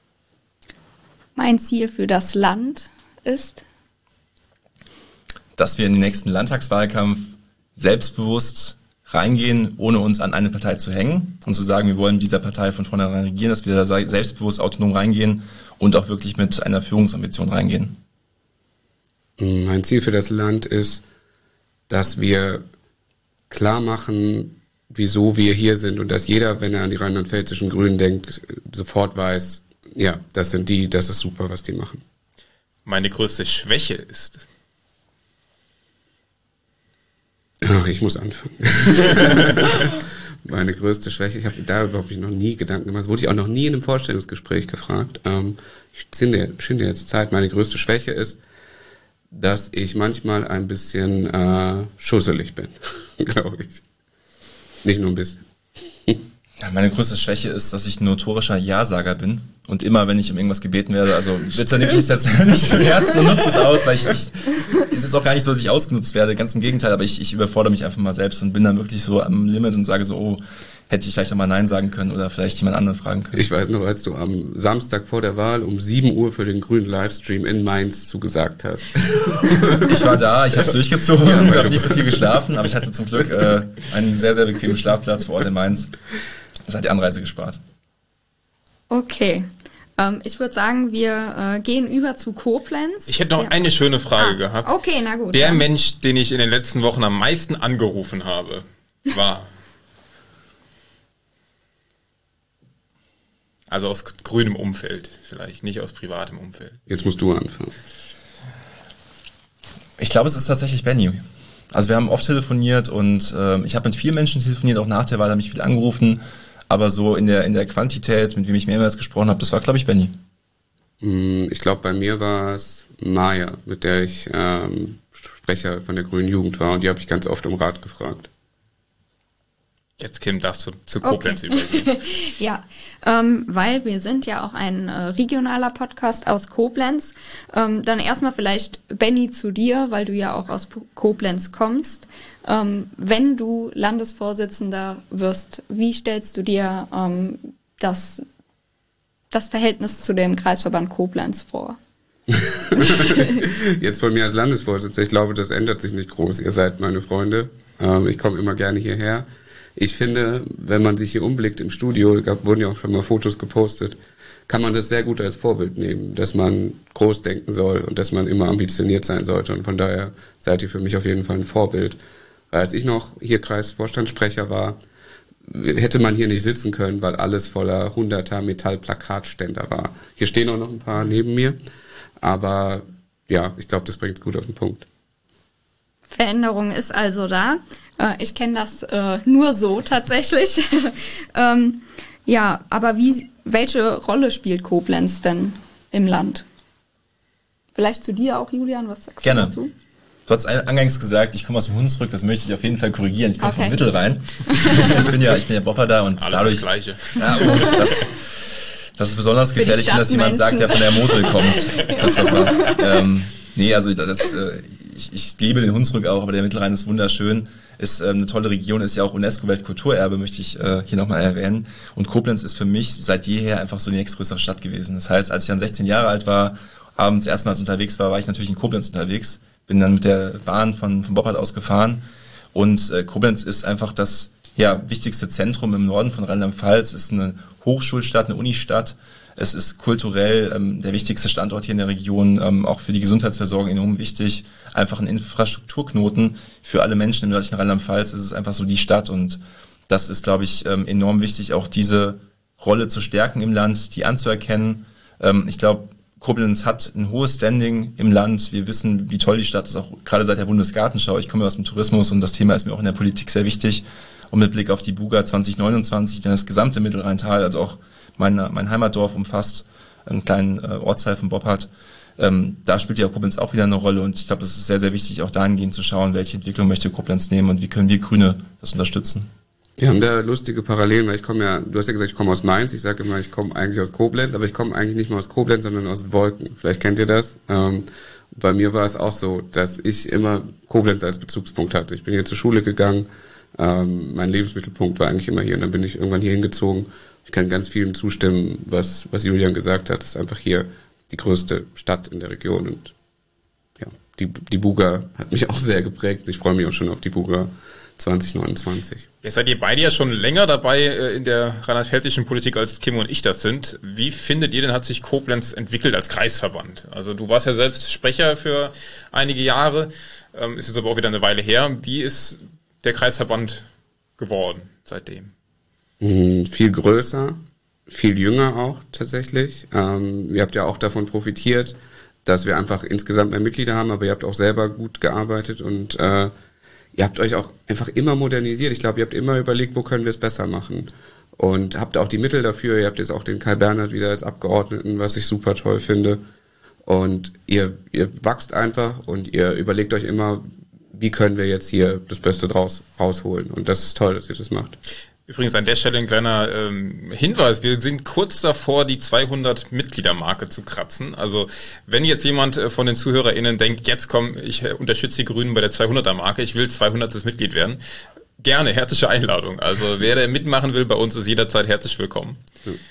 Mein Ziel für das Land ist, dass wir in den nächsten Landtagswahlkampf selbstbewusst reingehen, ohne uns an eine Partei zu hängen und zu sagen, wir wollen dieser Partei von vornherein regieren, dass wir da selbstbewusst autonom reingehen und auch wirklich mit einer Führungsambition reingehen. Mein Ziel für das Land ist, dass wir klar machen, wieso wir hier sind und dass jeder, wenn er an die rheinland-pfälzischen Grünen denkt, sofort weiß, ja, das sind die, das ist super, was die machen. Meine größte Schwäche ist... Ach, ich muss anfangen. Meine größte Schwäche, darüber habe ich noch nie Gedanken gemacht, das wurde ich auch noch nie in einem Vorstellungsgespräch gefragt. Ich schinde jetzt Zeit. Meine größte Schwäche ist, dass ich manchmal ein bisschen schusselig bin, glaube ich. Nicht nur ein bisschen. Ja, meine größte Schwäche ist, dass ich ein notorischer Ja-Sager bin. Und immer, wenn ich um irgendwas gebeten werde, also bitte nehmt es jetzt nicht zum Herzen und nutzt es aus, weil es ist jetzt auch gar nicht so, dass ich ausgenutzt werde, ganz im Gegenteil, aber ich überfordere mich einfach mal selbst und bin dann wirklich so am Limit und sage so, oh, hätte ich vielleicht auch mal Nein sagen können oder vielleicht jemand anderen fragen können. Ich weiß noch, als du am Samstag vor der Wahl um 7 Uhr für den grünen Livestream in Mainz zugesagt hast. Ich war da, ich habe es durchgezogen, ich habe nicht so viel geschlafen, aber ich hatte zum Glück einen sehr, sehr bequemen Schlafplatz vor Ort in Mainz. Das hat die Anreise gespart. Okay. Ich würde sagen, wir gehen über zu Koblenz. Ich hätte noch eine schöne Frage gehabt. Okay, na gut. Der Mensch, den ich in den letzten Wochen am meisten angerufen habe, war... Also aus grünem Umfeld vielleicht, nicht aus privatem Umfeld. Jetzt musst du anfangen. Ich glaube, es ist tatsächlich Benny. Also wir haben oft telefoniert und ich habe mit vielen Menschen telefoniert, auch nach der Wahl habe ich viel angerufen. Aber so in der Quantität, mit wem ich mehrmals gesprochen habe, das war, glaube ich, Benny. Ich glaube, bei mir war es Maja, mit der ich Sprecher von der Grünen Jugend war. Und die habe ich ganz oft um Rat gefragt. Jetzt Kim, darfst du zu Koblenz übergehen. Ja, weil wir sind ja auch ein regionaler Podcast aus Koblenz. Dann erstmal vielleicht, Benny, zu dir, weil du ja auch aus Koblenz kommst. Wenn du Landesvorsitzender wirst, wie stellst du dir das Verhältnis zu dem Kreisverband Koblenz vor? Jetzt von mir als Landesvorsitzender, ich glaube, das ändert sich nicht groß. Ihr seid meine Freunde. Ich komme immer gerne hierher. Ich finde, wenn man sich hier umblickt im Studio, wurden ja auch schon mal Fotos gepostet, kann man das sehr gut als Vorbild nehmen, dass man groß denken soll und dass man immer ambitioniert sein sollte. Und von daher seid ihr für mich auf jeden Fall ein Vorbild. Weil als ich noch hier Kreisvorstandssprecher war, hätte man hier nicht sitzen können, weil alles voller 100er Metallplakatständer war. Hier stehen auch noch ein paar neben mir, aber ja, ich glaube, das bringt es gut auf den Punkt. Veränderung ist also da. Ich kenne das nur so tatsächlich. Ja, aber welche Rolle spielt Koblenz denn im Land? Vielleicht zu dir auch, Julian, was sagst du dazu? Du hast eingangs gesagt, ich komme aus dem Hunsrück, das möchte ich auf jeden Fall korrigieren. Ich komme vom Mittelrhein. Ich bin ja Bopper da und alles dadurch... das Gleiche. Ja, das ist besonders gefährlich, wenn das jemand sagt, der von der Mosel kommt. Nee, also ich liebe den Hunsrück auch, aber der Mittelrhein ist wunderschön, ist eine tolle Region, ist ja auch UNESCO-Weltkulturerbe, möchte ich hier nochmal erwähnen. Und Koblenz ist für mich seit jeher einfach so die nächstgrößere Stadt gewesen. Das heißt, als ich dann 16 Jahre alt war, abends erstmals unterwegs war ich natürlich in Koblenz unterwegs, bin dann mit der Bahn von Boppard aus gefahren und Koblenz ist einfach das wichtigste Zentrum im Norden von Rheinland-Pfalz, ist eine Hochschulstadt, eine Unistadt. Es ist kulturell der wichtigste Standort hier in der Region, auch für die Gesundheitsversorgung enorm wichtig. Einfach ein Infrastrukturknoten für alle Menschen im nördlichen Rheinland-Pfalz. Es ist einfach so die Stadt und das ist, glaube ich, enorm wichtig, auch diese Rolle zu stärken im Land, die anzuerkennen. Ich glaube, Koblenz hat ein hohes Standing im Land. Wir wissen, wie toll die Stadt ist, auch gerade seit der Bundesgartenschau. Ich komme aus dem Tourismus und das Thema ist mir auch in der Politik sehr wichtig. Und mit Blick auf die Buga 2029, dann das gesamte Mittelrheintal, also auch mein Heimatdorf umfasst, einen kleinen Ortsteil von Boppard. Da spielt ja Koblenz auch wieder eine Rolle und ich glaube, es ist sehr, sehr wichtig, auch dahingehend zu schauen, welche Entwicklung möchte Koblenz nehmen und wie können wir Grüne das unterstützen. Wir haben da lustige Parallelen, weil du hast ja gesagt, ich komme aus Mainz, ich sage immer, ich komme eigentlich aus Koblenz, aber ich komme eigentlich nicht mehr aus Koblenz, sondern aus Wolken. Vielleicht kennt ihr das. Bei mir war es auch so, dass ich immer Koblenz als Bezugspunkt hatte. Ich bin hier zur Schule gegangen, mein Lebensmittelpunkt war eigentlich immer hier und dann bin ich irgendwann hier hingezogen. Ich kann ganz vielem zustimmen, was Julian gesagt hat. Es ist einfach hier die größte Stadt in der Region und ja, die Buga hat mich auch sehr geprägt. Ich freue mich auch schon auf die Buga 2029. Jetzt seid ihr beide ja schon länger dabei in der rheinland-pfälzischen Politik, als Kim und ich das sind. Wie findet ihr denn, hat sich Koblenz entwickelt als Kreisverband? Also du warst ja selbst Sprecher für einige Jahre, ist jetzt aber auch wieder eine Weile her. Wie ist der Kreisverband geworden seitdem? Viel größer, viel jünger auch tatsächlich. Ihr habt ja auch davon profitiert, dass wir einfach insgesamt mehr Mitglieder haben, aber ihr habt auch selber gut gearbeitet und ihr habt euch auch einfach immer modernisiert. Ich glaube, ihr habt immer überlegt, wo können wir es besser machen. Und habt auch die Mittel dafür. Ihr habt jetzt auch den Kai Bernhard wieder als Abgeordneten, was ich super toll finde. Und ihr wachst einfach und ihr überlegt euch immer, wie können wir jetzt hier das Beste draus rausholen. Und das ist toll, dass ihr das macht. Übrigens an der Stelle ein kleiner Hinweis. Wir sind kurz davor, die 200-Mitglieder-Marke zu kratzen. Also wenn jetzt jemand von den ZuhörerInnen denkt, jetzt komm, ich unterstütze die Grünen bei der 200er-Marke, ich will 200. Mitglied werden, gerne, herzliche Einladung. Also wer da mitmachen will bei uns, ist jederzeit herzlich willkommen.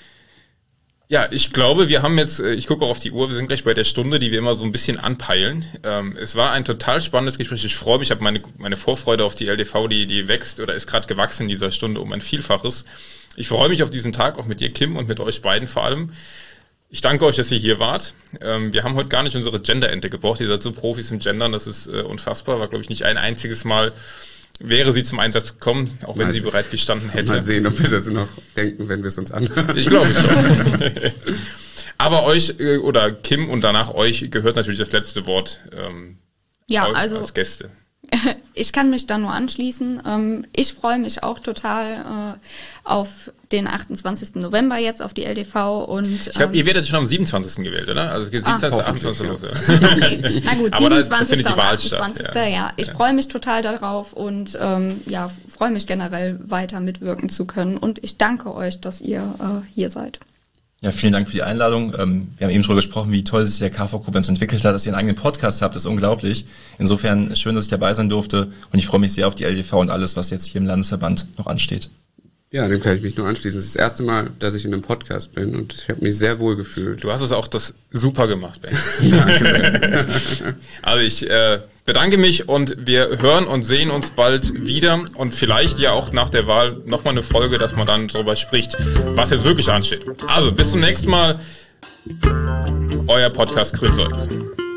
Ja, ich glaube, wir haben jetzt, ich gucke auch auf die Uhr, wir sind gleich bei der Stunde, die wir immer so ein bisschen anpeilen. Es war ein total spannendes Gespräch. Ich freue mich, ich habe meine Vorfreude auf die LDV, die wächst oder ist gerade gewachsen in dieser Stunde um ein Vielfaches. Ich freue mich auf diesen Tag, auch mit dir, Kim, und mit euch beiden vor allem. Ich danke euch, dass ihr hier wart. Wir haben heute gar nicht unsere Gender-Ente gebraucht. Ihr seid so Profis im Gendern, das ist unfassbar. War, glaube ich, nicht ein einziges Mal wäre sie zum Einsatz gekommen, auch wenn sie bereit gestanden hätte. Mal sehen, ob wir das noch denken, wenn wir es uns anhören. Ich glaube schon. Aber euch oder Kim und danach euch gehört natürlich das letzte Wort als Gäste. Ich kann mich da nur anschließen. Ich freue mich auch total auf den 28. November jetzt, auf die LDV. Und ich glaube, ihr werdet schon am 27. gewählt, oder? Also 27. 28. Okay, na gut, aber 27. Da die Wahl 28. Statt, ja. Ich freue mich total darauf und freue mich generell weiter mitwirken zu können. Und ich danke euch, dass ihr hier seid. Ja, vielen Dank für die Einladung. Wir haben eben darüber gesprochen, wie toll sich der KV Koblenz entwickelt hat, dass ihr einen eigenen Podcast habt, das ist unglaublich. Insofern schön, dass ich dabei sein durfte und ich freue mich sehr auf die LDV und alles, was jetzt hier im Landesverband noch ansteht. Ja, dem kann ich mich nur anschließen. Es ist das erste Mal, dass ich in einem Podcast bin und ich habe mich sehr wohl gefühlt. Du hast es auch super gemacht, Ben. Danke. Also ich bedanke mich und wir hören und sehen uns bald wieder und vielleicht ja auch nach der Wahl nochmal eine Folge, dass man dann darüber spricht, was jetzt wirklich ansteht. Also bis zum nächsten Mal, euer Podcast Grünzeugs.